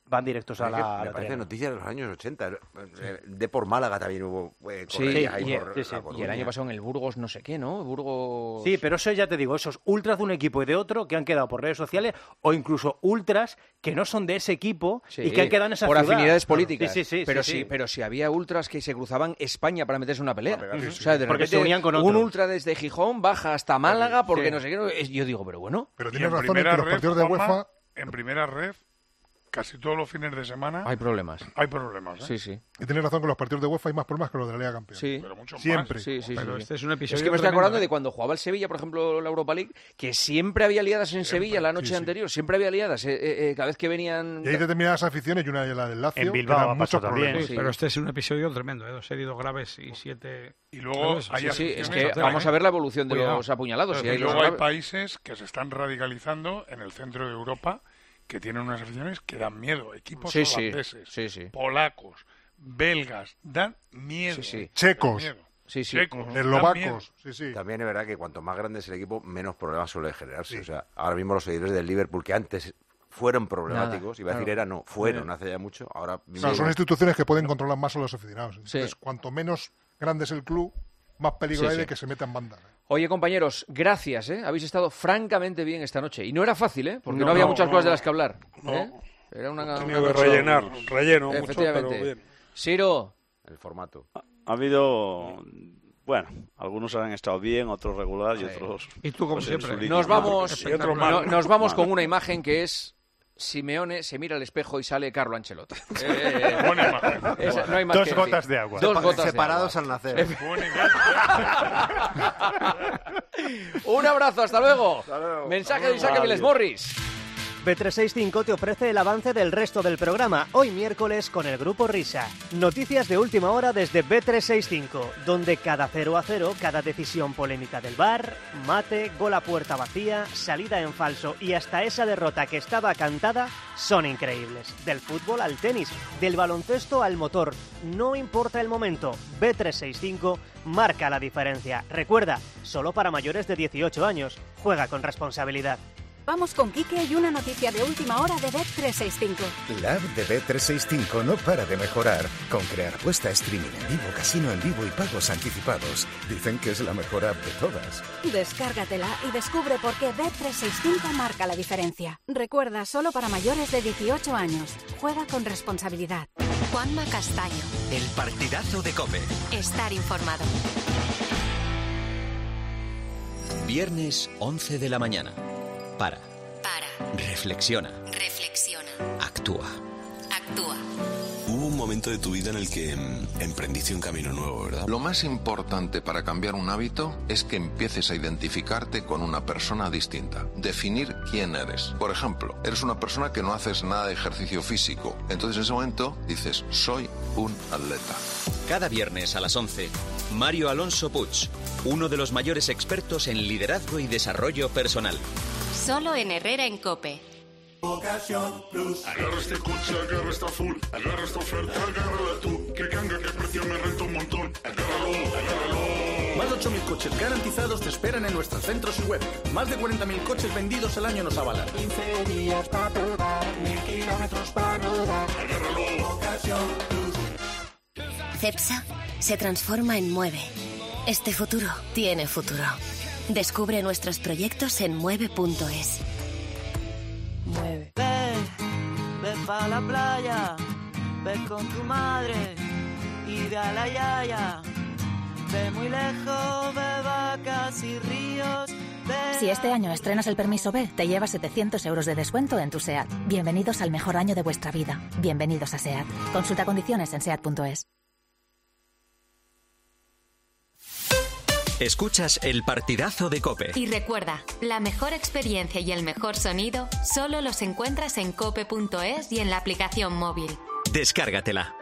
van directos a Me la... parece, a la me parece Triana. noticia de los años ochenta. Eh, De por Málaga también hubo. Eh, Sí, correría ahí y, por sí, sí. la y el Coruña. año pasado en el Burgos no sé qué, ¿no? Burgos... Sí, pero eso ya te digo, esos ultras de un equipo y de otro que han quedado por redes sociales o incluso ultras que no son de ese equipo Sí, y que han quedado en esa por ciudad. afinidades políticas. Sí, sí, sí. pero sí, sí, sí. pero si había ultras que se cruzaban España para meterse en una pelea. pegar, sí, O sí. sea, de Porque se repente unían con un otros. ultra desde Gijón baja hasta Málaga porque Sí. no sé qué. no- es- Yo digo, pero bueno. Pero Y tienes en razón en primera que los red, partidos de Juanma, UEFA... en primera red, casi todos los fines de semana Hay problemas. hay problemas. ¿eh? Sí, sí. Y tienes razón que los partidos de UEFA hay más problemas que los de la Liga Campeones. Sí. Pero mucho más. Siempre. Sí, sí, Pero sí, este sí. es un episodio Es que me estoy tremendo, acordando ¿eh? de cuando jugaba el Sevilla, por ejemplo, la Europa League, que siempre había liadas en Sevilla la noche sí, sí. anterior. Siempre había liadas. eh, eh, eh, cada vez que venían... Y hay determinadas aficiones y una de la del Lazio En que Bilbao dan ha muchos pasado también. problemas. Sí, pero este es un episodio tremendo, ¿eh? Dos heridos graves y siete... Y luego Sí, hay Sí, sí, es aficiones que vamos a ver la evolución de Cuidado. los apuñalados. Y y ahí los luego hay graves. países que se están radicalizando en el centro de Europa que tienen unas aficiones que dan miedo. Equipos Sí, sí, holandeses, sí, sí. polacos, belgas, dan miedo. Sí, sí. Checos. Dan miedo. Sí, sí. Checos, dan miedo. Eslovacos. Sí, sí. También es verdad que cuanto más grande es el equipo, menos problemas suele generarse. O sea, ahora mismo los seguidores del Liverpool, que antes fueron problemáticos, Nada, iba a decir claro. era, no, fueron hace ya mucho, ahora... O sea, son instituciones que pueden controlar más a los aficionados. Entonces, Sí. cuanto menos grande es el club, más peligro Sí, hay sí. de que se metan bandas. Oye, compañeros, gracias, ¿eh? Habéis estado francamente bien esta noche. Y no era fácil, ¿eh? Porque no, No, había no, muchas no, cosas de no. las que hablar. No. ¿eh? Era una, He una tenido que cosa- rellenar, relleno mucho, Efectivamente. pero bien. Siro. El formato. Ha habido, bueno, algunos han estado bien, otros regular y Sí. otros... Y tú, como pues, en siempre. su línea. Nos vamos, Y otro no- mal. nos vamos con Mal. una imagen que es Simeone se mira al espejo y sale Carlo Ancelotti. Eh, Buena imagen. esa- no hay más Dos que gotas decir. de agua. Dos gotas Separados de al agua. nacer. Buena imagen. Un abrazo, hasta luego. Mensaje de Isaac Viles Morris. B trescientos sesenta y cinco te ofrece el avance del resto del programa, hoy miércoles con el Grupo Risa. Noticias de última hora desde B trescientos sesenta y cinco, donde cada cero a cero, cada decisión polémica del V A R, mate, gol a puerta vacía, salida en falso y hasta esa derrota que estaba cantada, son increíbles. Del fútbol al tenis, del baloncesto al motor, no importa el momento, B trescientos sesenta y cinco marca la diferencia. Recuerda, solo para mayores de dieciocho años, juega con responsabilidad. Vamos con Quique y una noticia de última hora de Bet trescientos sesenta y cinco. La app de Bet trescientos sesenta y cinco no para de mejorar, con crear apuesta, streaming en vivo, casino en vivo y pagos anticipados. Dicen que es la mejor app de todas. Descárgatela y descubre por qué Bet trescientos sesenta y cinco marca la diferencia. Recuerda, solo para mayores de dieciocho años. Juega con responsabilidad. Juanma Castaño. El partidazo de COPE. Estar informado. Viernes once de la mañana. Para. Para. Reflexiona. Reflexiona. Actúa. Actúa. Hubo un momento de tu vida en el que mm, emprendiste un camino nuevo, ¿verdad? Lo más importante para cambiar un hábito es que empieces a identificarte con una persona distinta. Definir quién eres. Por ejemplo, eres una persona que no haces nada de ejercicio físico. Entonces en ese momento dices, soy un atleta. Cada viernes a las once, Mario Alonso Puig, uno de los mayores expertos en liderazgo y desarrollo personal. Solo en Herrera en COPE. Ocasión Plus. Agarra este coche, agarra esta full, agarra esta oferta, agárrala tú. Que canga, que precio me renta un montón. Agárralo, agárralo. Más de ocho mil coches garantizados te esperan en nuestros centros y web. Más de cuarenta mil coches vendidos al año nos avalan. quince días para probar, mil kilómetros para rodar. Agárralo. Ocasión Plus. CEPSA se transforma en Mueve. Este futuro tiene futuro. Descubre nuestros proyectos en mueve punto es. Mueve. Ve, ve pa' la playa, ve con tu madre y ve a la yaya. Ve muy lejos, ve vacas y ríos. Ve... Si este año estrenas el permiso B, te llevas setecientos euros de descuento en tu SEAT. Bienvenidos al mejor año de vuestra vida. Bienvenidos a SEAT. Consulta condiciones en seat punto es. Escuchas el partidazo de COPE. Y recuerda, la mejor experiencia y el mejor sonido solo los encuentras en cope punto es y en la aplicación móvil. Descárgatela.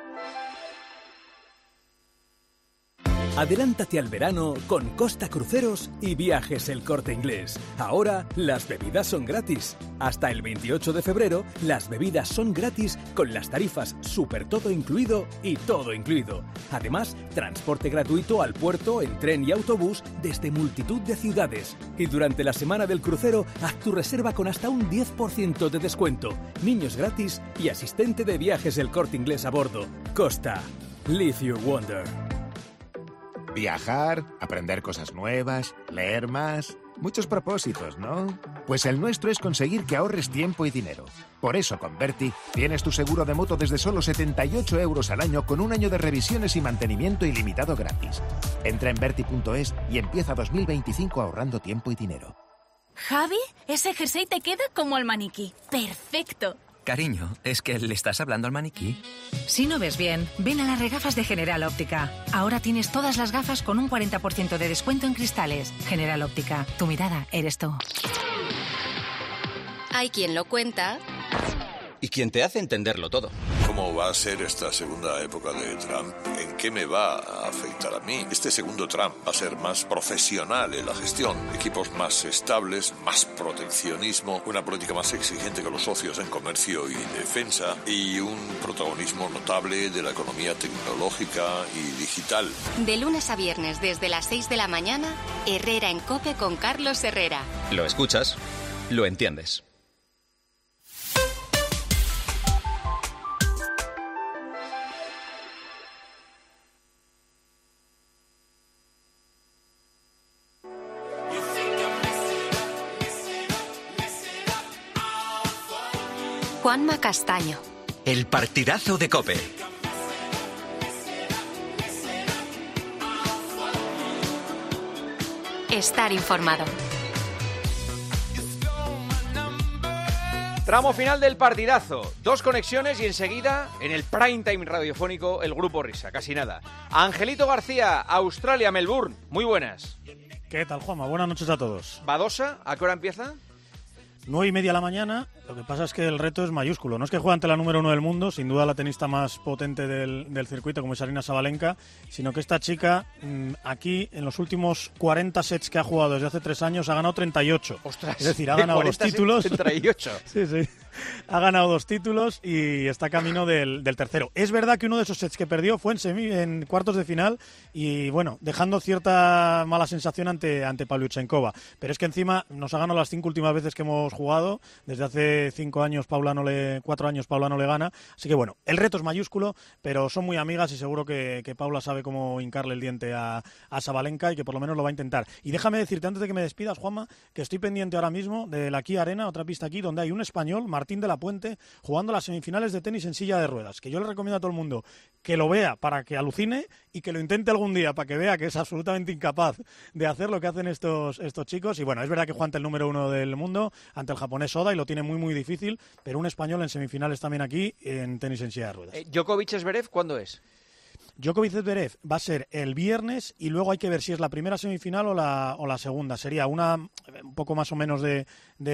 Adelántate al verano con Costa Cruceros y Viajes El Corte Inglés. Ahora las bebidas son gratis. Hasta el veintiocho de febrero las bebidas son gratis con las tarifas Super Todo Incluido y Todo Incluido. Además, transporte gratuito al puerto en tren y autobús desde multitud de ciudades. Y durante la semana del crucero, haz tu reserva con hasta un diez por ciento de descuento, niños gratis y asistente de viajes El Corte Inglés a bordo. Costa. Live your wonder. Viajar, aprender cosas nuevas, leer más... Muchos propósitos, ¿no? Pues el nuestro es conseguir que ahorres tiempo y dinero. Por eso con Berti tienes tu seguro de moto desde solo setenta y ocho euros al año con un año de revisiones y mantenimiento ilimitado gratis. Entra en berti punto es y empieza dos mil veinticinco ahorrando tiempo y dinero. Javi, ese jersey te queda como al maniquí. ¡Perfecto! Cariño, ¿es que le estás hablando al maniquí? Si no ves bien, ven a las regafas de General Óptica. Ahora tienes todas las gafas con un cuarenta por ciento de descuento en cristales. General Óptica, tu mirada eres tú. Hay quien lo cuenta. Y quien te hace entenderlo todo. ¿Cómo va a ser esta segunda época de Trump? ¿En qué me va a afectar a mí? Este segundo Trump va a ser más profesional en la gestión, equipos más estables, más proteccionismo, una política más exigente con los socios en comercio y defensa y un protagonismo notable de la economía tecnológica y digital. De lunes a viernes desde las seis de la mañana, Herrera en COPE con Carlos Herrera. Lo escuchas, lo entiendes. Juanma Castaño. El partidazo de COPE. Estar informado. Tramo final del partidazo. Dos conexiones y enseguida, en el prime time radiofónico, el Grupo Risa. Casi nada. Angelito García, Australia, Melbourne. Muy buenas. ¿Qué tal, Juanma? Buenas noches a todos. Badosa, ¿a qué hora empieza? Nueve y media de la mañana. Lo que pasa es que el reto es mayúsculo. No es que juegue ante la número uno del mundo, sin duda la tenista más potente del, del circuito, como es Aryna Sabalenka, sino que esta chica mmm, aquí, en los últimos cuarenta sets que ha jugado desde hace tres años, ha ganado treinta y ocho. ¡Ostras! Es decir, ha ganado dos títulos. treinta y ocho. Sí, sí. Ha ganado dos títulos y está camino del, del tercero. Es verdad que uno de esos sets que perdió fue en, semi, en cuartos de final y, bueno, dejando cierta mala sensación ante, ante Pavlyuchenkova. Pero es que encima nos ha ganado las cinco últimas veces que hemos jugado. Desde hace cinco años, Paula no le, cuatro años, Paula no le gana. Así que, bueno, el reto es mayúsculo, pero son muy amigas y seguro que, que Paula sabe cómo hincarle el diente a, a Sabalenka y que por lo menos lo va a intentar. Y déjame decirte, antes de que me despidas, Juanma, que estoy pendiente ahora mismo de la Kia Arena, otra pista aquí, donde hay un español, Martín de la Puente, jugando las semifinales de tenis en silla de ruedas, que yo le recomiendo a todo el mundo que lo vea para que alucine y que lo intente algún día para que vea que es absolutamente incapaz de hacer lo que hacen estos, estos chicos. Y bueno, es verdad que juega ante el número uno del mundo, ante el japonés Oda, y lo tiene muy muy difícil, pero un español en semifinales también aquí en tenis en silla de ruedas. Eh, Djokovic-Zverev, ¿cuándo es? Djokovic-Zverev va a ser el viernes y luego hay que ver si es la primera semifinal o la, o la segunda. Sería una un poco más o menos de,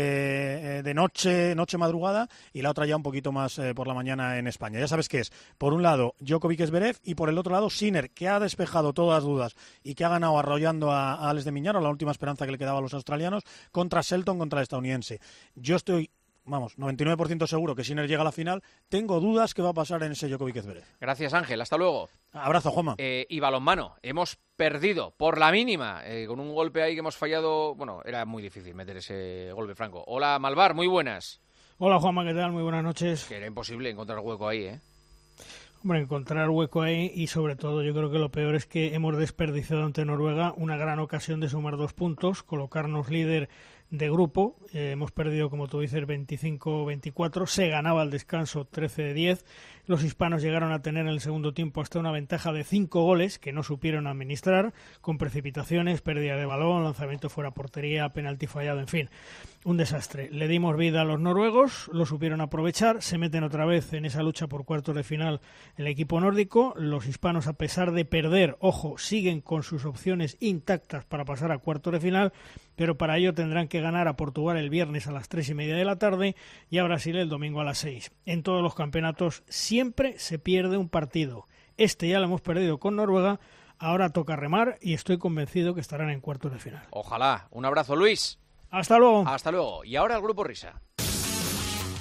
de, de noche, noche madrugada y la otra ya un poquito más eh, por la mañana en España. Ya sabes qué es. Por un lado Djokovic-Zverev y por el otro lado Sinner, que ha despejado todas las dudas y que ha ganado arrollando a, a Alex de Miñano, la última esperanza que le quedaba a los australianos, contra Shelton, contra el estadounidense. Yo estoy... Vamos, noventa y nueve por ciento seguro que Sinner llega a la final. Tengo dudas que va a pasar en ese Djokovic-Zverev. Gracias, Ángel. Hasta luego. Abrazo, Juanma. Eh, y balonmano. Hemos perdido por la mínima, eh, con un golpe ahí que hemos fallado. Bueno, era muy difícil meter ese golpe franco. Hola, Malvar, muy buenas. Hola, Juanma, ¿qué tal? Muy buenas noches. Que era imposible encontrar hueco ahí, ¿eh? Hombre, encontrar hueco ahí y sobre todo yo creo que lo peor es que hemos desperdiciado ante Noruega una gran ocasión de sumar dos puntos, colocarnos líder de grupo. Eh, hemos perdido, como tú dices, veinticinco veinticuatro, se ganaba al descanso trece diez. Los hispanos llegaron a tener en el segundo tiempo hasta una ventaja de cinco goles que no supieron administrar, con precipitaciones, pérdida de balón, lanzamiento fuera portería, penalti fallado, en fin, un desastre. Le dimos vida a los noruegos, lo supieron aprovechar, se meten otra vez en esa lucha por cuartos de final el equipo nórdico. Los hispanos, a pesar de perder, ojo, siguen con sus opciones intactas para pasar a cuartos de final, pero para ello tendrán que ganar a Portugal el viernes a las tres y media de la tarde y a Brasil el domingo a las seis. En todos los campeonatos siempre se pierde un partido. Este ya lo hemos perdido con Noruega, ahora toca remar y estoy convencido que estarán en cuartos de final. Ojalá. Un abrazo, Luis. Hasta luego. Hasta luego. Y ahora el Grupo Risa.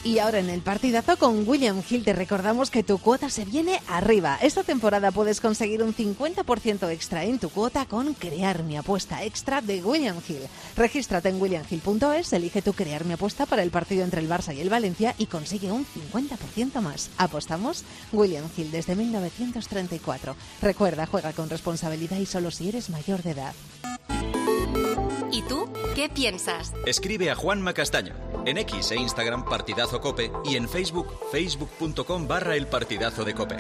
Y ahora en el partidazo con William Hill te recordamos que tu cuota se viene arriba. Esta temporada puedes conseguir un cincuenta por ciento extra en tu cuota con Crear mi apuesta extra de William Hill. Regístrate en william hill punto es, elige tu Crear mi apuesta para el partido entre el Barça y el Valencia y consigue un cincuenta por ciento más. ¿Apostamos? William Hill desde mil novecientos treinta y cuatro. Recuerda, juega con responsabilidad y solo si eres mayor de edad. ¿Y tú qué piensas? Escribe a Juanma Castaño. En X e Instagram Partidazo Cope y en Facebook facebook.com barra el Partidazo de Cope.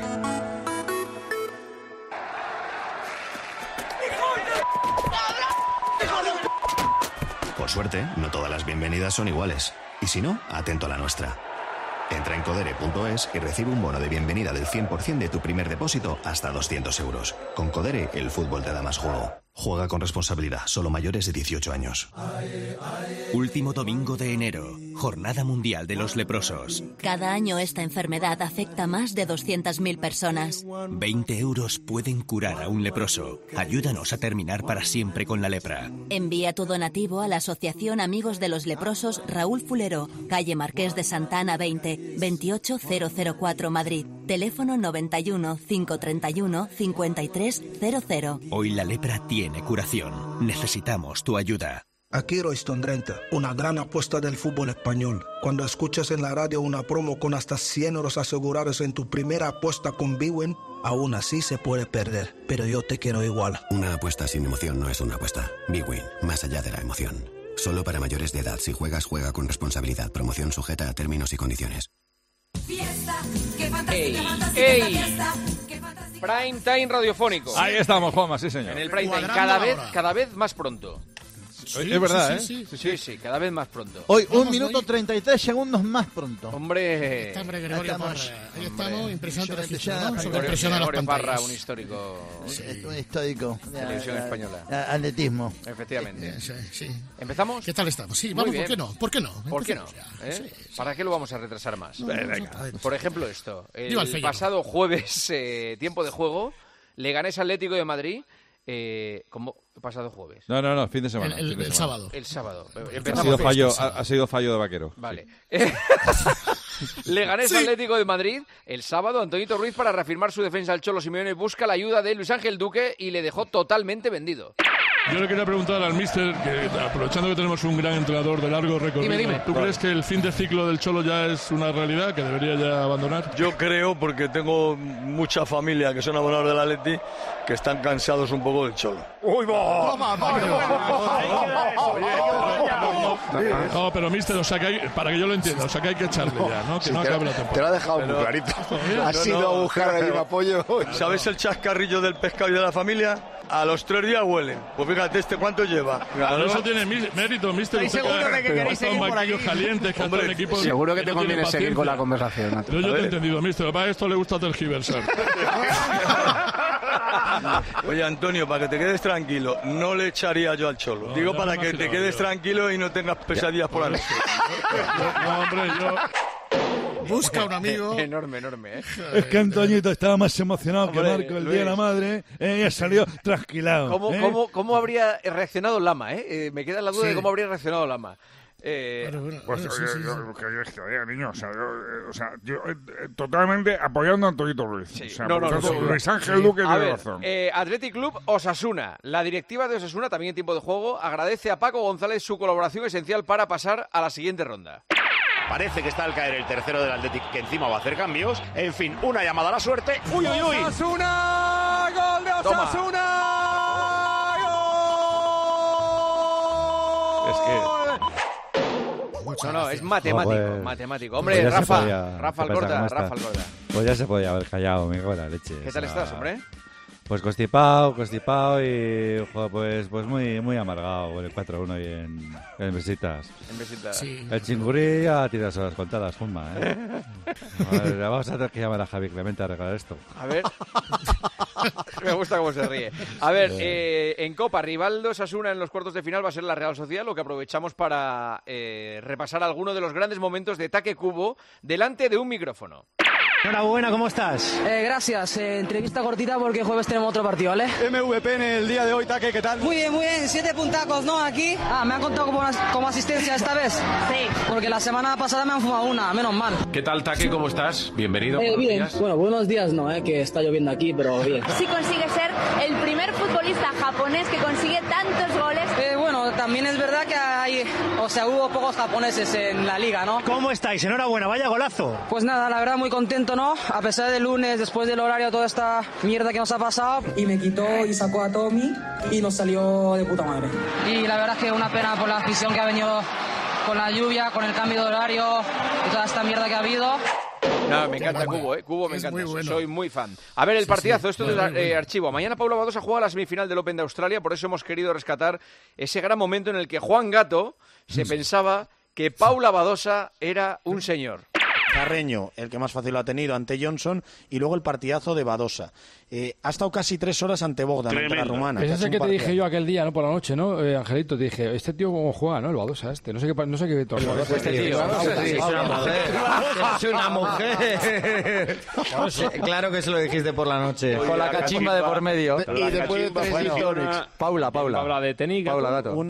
Por suerte, no todas las bienvenidas son iguales. Y si no, atento a la nuestra. Entra en codere punto es y recibe un bono de bienvenida del cien por ciento de tu primer depósito hasta doscientos euros. Con Codere, el fútbol te da más juego. Juega con responsabilidad, solo mayores de dieciocho años. Último domingo de enero, Jornada Mundial de los Leprosos. Cada año esta enfermedad afecta a más de doscientas mil personas. veinte euros pueden curar a un leproso. Ayúdanos a terminar para siempre con la lepra. Envía tu donativo a la Asociación Amigos de los Leprosos Raúl Fulero, calle Marqués de Santa Ana veinte, veintiocho mil cuatro Madrid. Teléfono noventa y uno, cinco treinta y uno, cincuenta y tres cero cero. Hoy la lepra tiene curación. Necesitamos tu ayuda. Aquí Royston Drenthe, una gran apuesta del fútbol español. Cuando escuchas en la radio una promo con hasta cien euros asegurados en tu primera apuesta con Bwin, aún así se puede perder, pero yo te quiero igual. Una apuesta sin emoción no es una apuesta. Bwin, más allá de la emoción. Solo para mayores de edad. Si juegas, juega con responsabilidad. Promoción sujeta a términos y condiciones. ¡Ey! ¡Ey! Prime Time radiofónico. Ahí estamos, Juanma, sí señor. En el Prime Time, cada vez, cada vez más pronto. Sí, es verdad, sí, sí, ¿eh? Sí sí, sí, sí, cada vez más pronto. Hoy, un Vamos, minuto hoy. treinta y tres segundos más pronto. Hombre... Está, hombre, Gregorio estamos, Parra. Ahí estamos, impresionante registro, ya, ¿no? Gregorio, Sobrepresiona las Gregorio pantallas. Parra, un histórico... Sí. Un histórico. Televisión española. Atletismo. Efectivamente. Sí, sí. ¿Empezamos? ¿Qué tal estamos? Sí, vamos, ¿por qué no? ¿Por qué no? ¿Por qué no? Ya, ¿Eh? sí, sí. ¿Para qué lo vamos a retrasar más? No, no, no, no, Por ejemplo esto. El Viva el pasado jueves, eh, tiempo de juego, Leganés Atlético de Madrid... Eh, ¿Cómo? Pasado jueves. No, no, no, fin de semana. El, el, fin de el semana. sábado. El sábado. Ha sido, fallo, ha, ha sido fallo de Vaquero. Vale. Sí. Leganés Sí. Atlético de Madrid, el sábado, Antonito Ruiz, para reafirmar su defensa al Cholo Simeone, busca la ayuda de Luis Ángel Duque y le dejó totalmente vendido. Yo le quería preguntar al míster, que aprovechando que tenemos un gran entrenador de largo recorrido, Dime, dime. ¿tú Vale. crees que el fin de ciclo del Cholo ya es una realidad, que debería ya abandonar? Yo creo, porque tengo mucha familia que son abonados del Atleti, que están cansados un poco del Cholo. ¡Uy, va! No, pero míster, o sea que hay, para que yo lo entienda, o sea que hay que echarle ya, ¿no? Que Sí, no te- acabe la temporada. te lo ha dejado muy Pero- clarito. No, Has no, ido no, a buscar ahí pero- un apoyo. ¿Sabes el chascarrillo del pescado y de la familia? A los tres días huelen. Pues fíjate, ¿este cuánto lleva? Pero eso tiene mi- mérito, míster. ¿Estáis Usted seguro de que ha queréis estado en seguir por banquillos aquí? calientes, que ha Hombre, estado en equipos seguro que no te tiene conviene seguir con la paciencia. conversación. Yo, yo A te he ver. entendido, míster. Para esto le gusta tergiversar. Oye, Antonio, para que te quedes tranquilo, no le echaría yo al Cholo. No, Digo ya para me que te imagino quedes yo. tranquilo y no tengas pesadillas por la noche. No, hombre, yo... Busca un amigo. Enorme, enorme, ¿eh? Es que Antoñito estaba más emocionado Hombre, que Marco el Luis. día de la madre eh, y ha salido trasquilado. ¿Cómo, ¿eh? cómo, ¿Cómo habría reaccionado Lama, eh? Eh, me queda la duda Sí. de cómo habría reaccionado Lama. Eh, Pues, eh, yo- que yo es que, oye, niño, o sea, yo, eh, o sea, yo, eh, eh, totalmente apoyando a Antonito Ruiz. O sea, No, por no, no, tanto, seguro. Luis Ángel Sí. Duque A tiene ver, razón. eh, Athletic Club Osasuna. La directiva de Osasuna, también en tiempo de juego, agradece a Paco González su colaboración esencial para pasar a la siguiente ronda. Parece que está al caer el tercero del Athletic, que encima va a hacer cambios. En fin, una llamada a la suerte. ¡Uy, uy, uy! ¡Osasuna! ¡Gol de Osasuna! Es que... No, no, es matemático, Joder. matemático. Hombre, Pues ya se Rafa, podía- Rafa ¿qué pasa? Alcorta, ¿Cómo Rafa estás? Alcorta. Pues ya se podía haber callado, me cago en la leche. ¿Qué o tal sea, estás, hombre? Pues constipado, constipado y joder, pues, pues muy, muy amargado con el cuatro uno y en, en visitas. En visitas. Sí. El chingurri ya tiene las horas contadas, Jumma, ¿eh? A ver, vamos a tener que llamar a Javi Clemente a arreglar esto. A ver. Me gusta cómo se ríe. A ver, eh, en Copa, Rivaldo Osasuna en los cuartos de final va a ser la Real Sociedad, lo que aprovechamos para eh, repasar algunos de los grandes momentos de Taque Cubo delante de un micrófono. Enhorabuena, ¿cómo estás? Eh, gracias. Eh, entrevista cortita porque jueves tenemos otro partido, ¿vale? M V P en el día de hoy, Taque, ¿qué tal? Muy bien, muy bien. Siete puntacos, ¿no? Aquí. Ah, ¿me han contado como, como asistencia esta vez? Sí. Porque la semana pasada me han fumado una, menos mal. ¿Qué tal, Taque? ¿Cómo estás? Bienvenido. Eh, bien. Días. Bueno, buenos días, ¿no? Eh, que está lloviendo aquí, pero bien. Sí consigue ser el primer futbolista japonés que consigue tantos goles. Eh, bueno, también es verdad que hay, o sea, hubo pocos japoneses en la liga, ¿no? ¿Cómo estáis? Enhorabuena, vaya golazo. Pues nada, la verdad muy contento, ¿no? A pesar de lunes, después del horario, toda esta mierda que nos ha pasado. Y me quitó y sacó a Tommy y nos salió de puta madre. Y la verdad es que una pena por la afición que ha venido con la lluvia, con el cambio de horario y toda esta mierda que ha habido. No, me encanta Cubo, ¿eh? Cubo me Es encanta, muy bueno. soy muy fan. A ver, el partidazo, sí, esto muy del bueno. eh, archivo. Mañana Paula Badosa juega la semifinal del Open de Australia, por eso hemos querido rescatar ese gran momento en el que Juan Gato se pensaba que Paula Badosa era un señor. Carreño, el que más fácil lo ha tenido ante Johnson, y luego el partidazo de Badosa. Eh, ha estado casi tres horas ante Bogdan, ante la rumana. Ese es el que te partido. dije yo aquel día, ¿no? Por la noche, ¿no? Eh, Angelito, te dije, este tío cómo juega, ¿no? El Badosa este. No sé qué, pa- no sé qué torneo. Este tío, ¿no? Es una mujer. Es una mujer. Claro que se lo dijiste por la noche. Oye, Con la la cachimba de por medio. Y después de tres victorias. Paula, Paula. Paula de Teniga. Paula Gato. Un-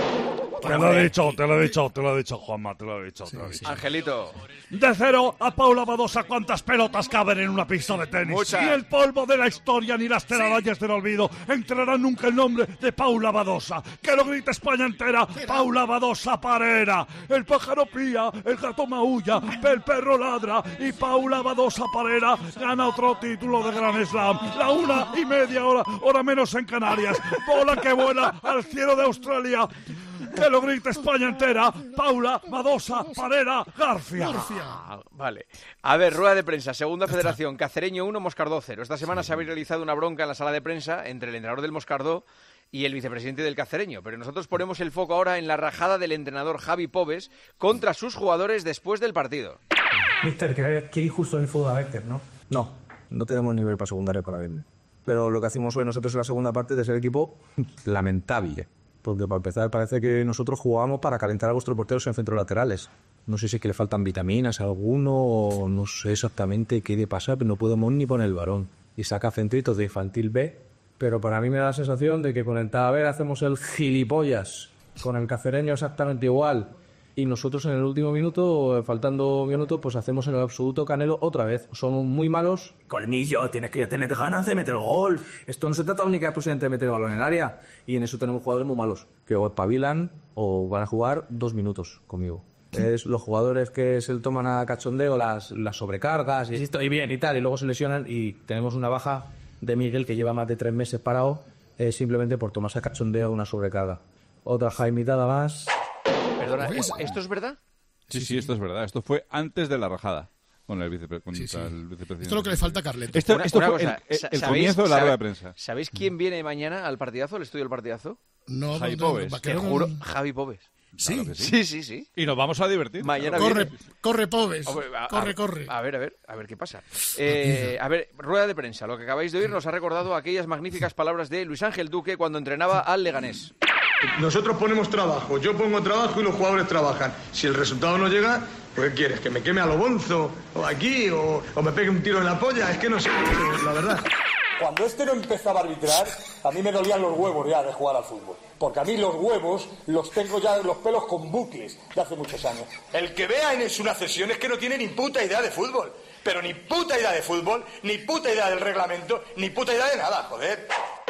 Te lo he dicho, te lo he dicho, te lo he dicho, Juanma, te lo he dicho. te lo he dicho. Angelito. De cero a Paula Badosa, ¿cuántas pelotas caben en una pista de tenis? Muchas. Ni el polvo de la historia ni las telarañas del olvido entrarán nunca el nombre de Paula Badosa. Que lo grite España entera, Paula Badosa Parera. El pájaro pía, el gato maulla, el perro ladra y Paula Badosa Parera gana otro título de Gran Slam. La una y media hora, hora menos en Canarias. Bola que vuela al cielo de Australia. Que lo grite España entera, Paula Badosa Parera García. Ah, vale. A ver, rueda de prensa, segunda federación, Cacereño uno, Moscardó cero. Esta semana se había realizado una bronca en la sala de prensa entre el entrenador del Moscardó y el vicepresidente del Cacereño, pero nosotros ponemos el foco ahora en la rajada del entrenador Javi Pobes contra sus jugadores después del partido. Mister, qué, qué injusto el fútbol a veces, ¿no? No, no tenemos nivel para secundaria para verme. Pero lo que hacemos hoy nosotros en la segunda parte de ser equipo lamentable. Porque para empezar parece que nosotros jugábamos para calentar a vuestros porteros en centros laterales. No sé si es que le faltan vitaminas a alguno o no sé exactamente qué le pasa, pero no podemos ni poner el varón. Y saca centritos de infantil B, pero para mí me da la sensación de que con el Talavera hacemos el gilipollas, con el Cacereño exactamente igual. Y nosotros en el último minuto, faltando minutos, pues hacemos en el absoluto Canelo otra vez. Somos muy malos. Colmillo, tienes que tener ganas de meter gol. Esto no se trata únicamente de meter el balón en el área. Y en eso tenemos jugadores muy malos, que o espabilan o van a jugar dos minutos conmigo. Es los jugadores que se toman a cachondeo las, las sobrecargas, y estoy bien y tal, y luego se lesionan y tenemos una baja de Miguel que lleva más de tres meses parado eh, simplemente por tomarse a cachondeo una sobrecarga. Otra jaimitada más. Perdona, ¿esto es verdad? Sí, sí, esto es verdad. Esto fue antes de la rajada con el, vicepre contra Sí, sí. el vicepresidente. Esto es lo que le falta a Carleto. Esto, Una- esto una fue cosa, el, el- sa- el ¿sabéis- comienzo de la sabe- rueda de prensa. ¿Sabéis quién viene mañana al partidazo, al estudio del partidazo? No, Javi no, Pobes. Te vaquero no- juro, Javi Pobes. Sí. Claro que Sí, sí, sí. Y nos vamos a divertir. Mañana Corre, viene. corre, Pobes. Hombre, a- Corre, a- corre. A ver, a ver, a ver qué pasa. Eh, a ver, rueda de prensa. Lo que acabáis de oír nos ha recordado aquellas magníficas palabras de Luis Ángel Duque cuando entrenaba al Leganés. Nosotros ponemos trabajo, yo pongo trabajo y los jugadores trabajan. Si el resultado no llega, pues ¿qué quieres? ¿Que me queme a lo bonzo? ¿O aquí? ¿O, o me pegue un tiro en la polla? Es que no sé, la verdad. Cuando este no empezaba a arbitrar, a mí me dolían los huevos ya de jugar al fútbol. Porque a mí los huevos los tengo ya los pelos con bucles de hace muchos años. El que vea en una sesión es que no tiene ni puta idea de fútbol. Pero ni puta idea de fútbol, ni puta idea del reglamento, ni puta idea de nada, joder.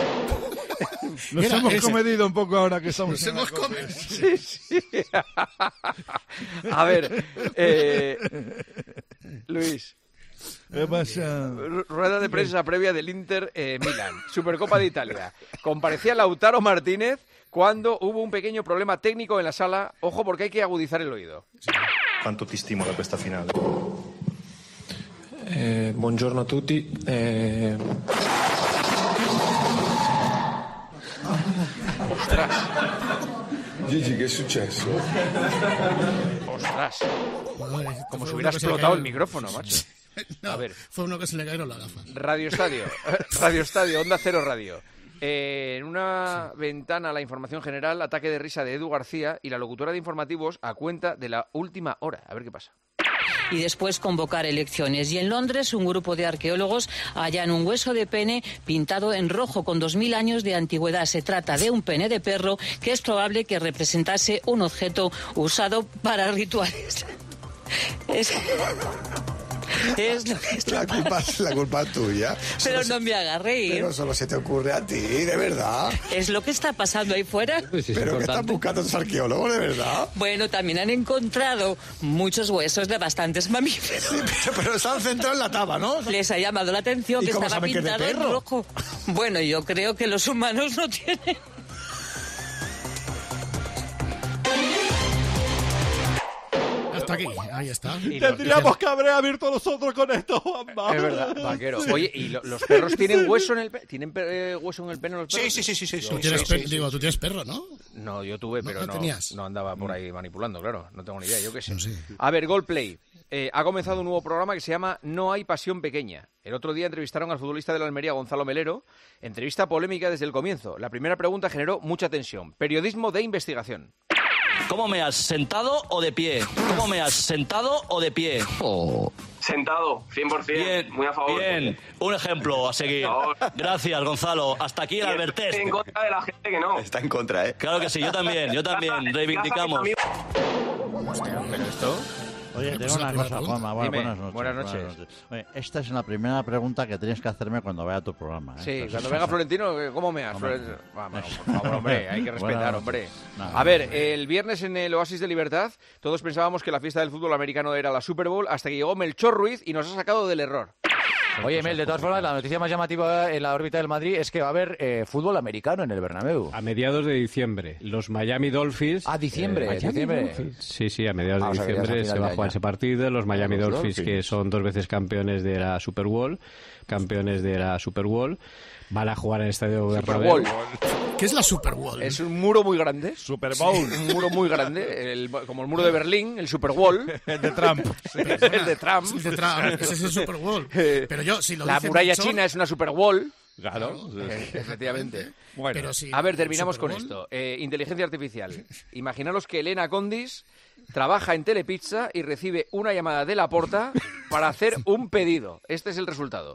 Nos Era hemos ese. comedido un poco ahora que somos. Nos hemos comido. Sí, sí. A ver, eh, Luis. ¿Qué pasa? Ru- Rueda de prensa previa del Inter eh, Milan, Supercopa de Italia. Comparecía Lautaro Martínez cuando hubo un pequeño problema técnico en la sala. Ojo, porque hay que agudizar el oído. Quanto ti stimola questa finale? Eh, buongiorno a tutti. Eh, Ostras, Gigi, che è successo? ostras. Joder, esto Como fue si uno hubiera que se le explotado cayó- el micrófono, macho. No, A ver. fue uno que se le cayeron las gafas. Radio Estadio, Radio Estadio, Onda Cero Radio. Eh, en una ventana, la información general, ataque de risa de Edu García y la locutora de informativos a cuenta de la última hora. A ver qué pasa. y después convocar elecciones. Y en Londres, un grupo de arqueólogos hallan un hueso de pene pintado en rojo con dos mil años de antigüedad. Se trata de un pene de perro que es probable que representase un objeto usado para rituales. Es... Es lo que está la, culpa, la culpa es tuya. Pero solo no me hagas reír. Pero solo se te ocurre a ti, de verdad. Es lo que está pasando ahí fuera. Pues sí, pero que están buscando tus arqueólogos, de verdad. Bueno, también han encontrado muchos huesos de bastantes mamíferos. Sí, pero, pero están centrados en la taba, ¿no? Les ha llamado la atención ¿Y que cómo estaba saben que es de pintado en perro? rojo. Bueno, yo creo que los humanos no tienen... Hasta aquí, ahí está. Tendríamos que haber abierto nosotros con esto, Juanma. Es verdad, vaquero. Oye, ¿y lo, los perros tienen hueso en el pene? ¿Tienen eh, hueso en el pene los perros? Sí, sí, sí, sí. sí, Yo- Tú tienes sí, per- sí, sí. Digo, tú tienes perro, ¿no? No, yo tuve, pero no no, tenías. no andaba por ahí manipulando, claro. No tengo ni idea, yo qué sé. A ver, Goldplay. Eh, ha comenzado un nuevo programa que se llama No hay pasión pequeña. El otro día entrevistaron al futbolista de la Almería, Gonzalo Melero. Entrevista polémica desde el comienzo. La primera pregunta generó mucha tensión. Periodismo de investigación. ¿Cómo me has sentado o de pie? ¿Cómo me has sentado o de pie? Sentado, cien por ciento. Bien, muy a favor. Bien, un ejemplo a seguir. Gracias, Gonzalo. Hasta aquí el Y estoy Albertest. en contra de la gente que no. Está en contra, ¿eh? Claro que sí, yo también, yo también. Reivindicamos. ¿Esto? Oye, Pues tengo una cosa, Juanma. Bueno, Dime, buenas noches. buenas noches. Oye, esta es la primera pregunta que tienes que hacerme cuando vaya a tu programa. ¿eh? Sí, Entonces, cuando venga Florentino, ¿cómo me has? Hombre. Vamos, por favor, hombre, hay que respetar, Buenas hombre. noches. No, A ver, el viernes en el Oasis de Libertad, todos pensábamos que la fiesta del fútbol americano era la Super Bowl, hasta que llegó Melchor Ruiz y nos ha sacado del error. Oye, Mel, de todas formas, la noticia más llamativa en la órbita del Madrid es que va a haber eh, fútbol americano en el Bernabéu. A mediados de diciembre, los Miami Dolphins... Ah, diciembre, eh, diciembre. Dolphins. Sí, sí, a mediados Ah, de o sea, que ya es a diciembre final se va de a jugar año. ese partido. Los Miami Los Dolphins, Dolphins. que son dos veces campeones de la Super Bowl, campeones de la Super Bowl, van a jugar en el Estadio Super Bernabéu. Bowl. ¿Qué es la Super Bowl? Es un muro muy grande. Super Bowl. Sí, un muro muy grande, el- como el muro de Berlín, el Super Wall. El de Trump. el de Trump. El de Trump, ese es el Super Bowl. Pero yo, si lo La dice muralla Melchor- china es una Super Wall. Claro. Eh, Efectivamente. Bueno, Pero si- A ver, terminamos Super con Bowl- esto. Eh, inteligencia artificial. Imaginaros que Elena Condis trabaja en Telepizza y recibe una llamada de Laporta para hacer un pedido. Este es el resultado.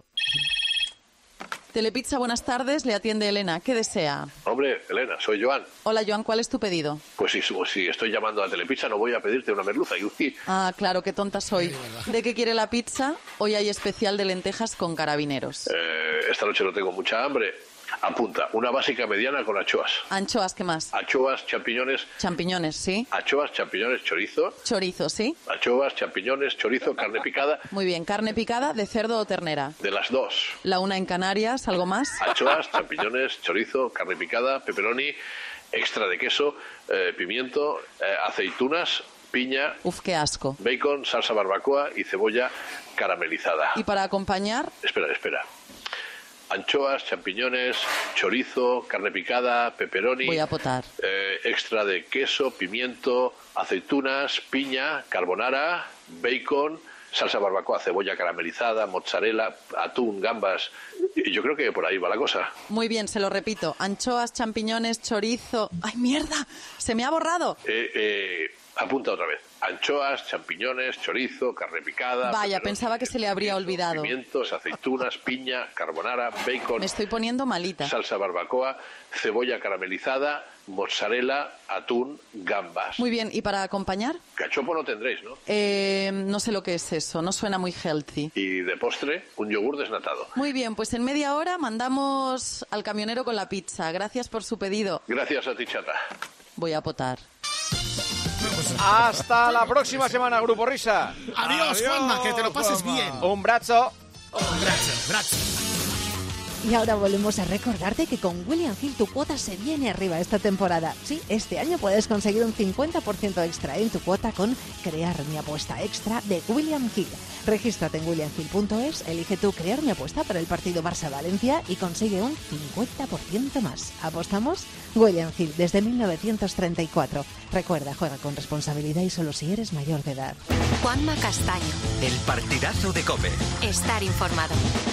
Telepizza, buenas tardes. Le atiende Elena. ¿Qué desea? Hombre, Elena, soy Joan. Hola, Joan. ¿Cuál es tu pedido? Pues si, si estoy llamando a Telepizza no voy a pedirte una merluza. Y, uy, Ah, claro, qué tonta soy. ¿De qué quiere la pizza? Hoy hay especial de lentejas con carabineros. eh, esta noche no tengo mucha hambre. Apunta, una básica mediana con anchoas. Anchoas, ¿qué más? Anchoas, champiñones, Champiñones, ¿sí? anchoas, champiñones, chorizo. Chorizo, ¿sí? Anchoas, champiñones, chorizo, carne picada. Muy bien. ¿Carne picada de cerdo o ternera? De las dos. La una en Canarias, ¿algo más? Anchoas, champiñones, chorizo, carne picada, pepperoni, extra de queso, eh, pimiento, eh, aceitunas, piña, Uf, qué asco. bacon, salsa barbacoa y cebolla caramelizada. ¿Y para acompañar? Espera, espera. Anchoas, champiñones, chorizo, carne picada, pepperoni, Voy a potar. eh, extra de queso, pimiento, aceitunas, piña, carbonara, bacon, salsa barbacoa, cebolla caramelizada, mozzarella, atún, gambas. Y yo creo que por ahí va la cosa. Muy bien, se lo repito. Anchoas, champiñones, chorizo... ¡Ay, mierda! ¡Se me ha borrado! Eh, eh, apunta otra vez. Anchoas, champiñones, chorizo, carne picada, Vaya, pepperoni, pensaba que se le habría olvidado. pimientos, aceitunas, piña, carbonara, bacon, Me estoy poniendo malita. salsa barbacoa, cebolla caramelizada, mozzarella, atún, gambas. Muy bien, ¿y para acompañar? Cachopo no tendréis, ¿no? Eh, no sé lo que es eso, no suena muy healthy. Y de postre, un yogur desnatado. Muy bien, pues en media hora mandamos al camionero con la pizza. Gracias por su pedido. Gracias a ti, chata. Voy a potar. Hasta la próxima semana, Grupo Risa. Adiós, Juanma, que te lo pases bien. Un brazo. Gracias, gracias. Y ahora volvemos a recordarte que con William Hill tu cuota se viene arriba esta temporada. Sí, este año puedes conseguir un cincuenta por ciento extra en tu cuota con Crear mi apuesta extra de William Hill. Regístrate en william hill punto es, elige tú crear mi apuesta para el partido Barça-Valencia y consigue un cincuenta por ciento más. ¿Apostamos? William Hill, desde mil novecientos treinta y cuatro. Recuerda, juega con responsabilidad y solo si eres mayor de edad. Juanma Castaño. El partidazo de COPE. Estar informado.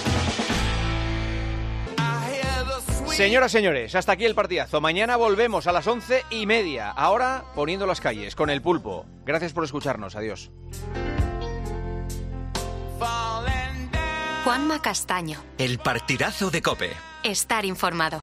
Señoras, señores, hasta aquí el partidazo. Mañana volvemos a las once y media. Ahora poniendo las calles con el pulpo. Gracias por escucharnos. Adiós. Juanma Castaño. El partidazo de COPE. Estar informado.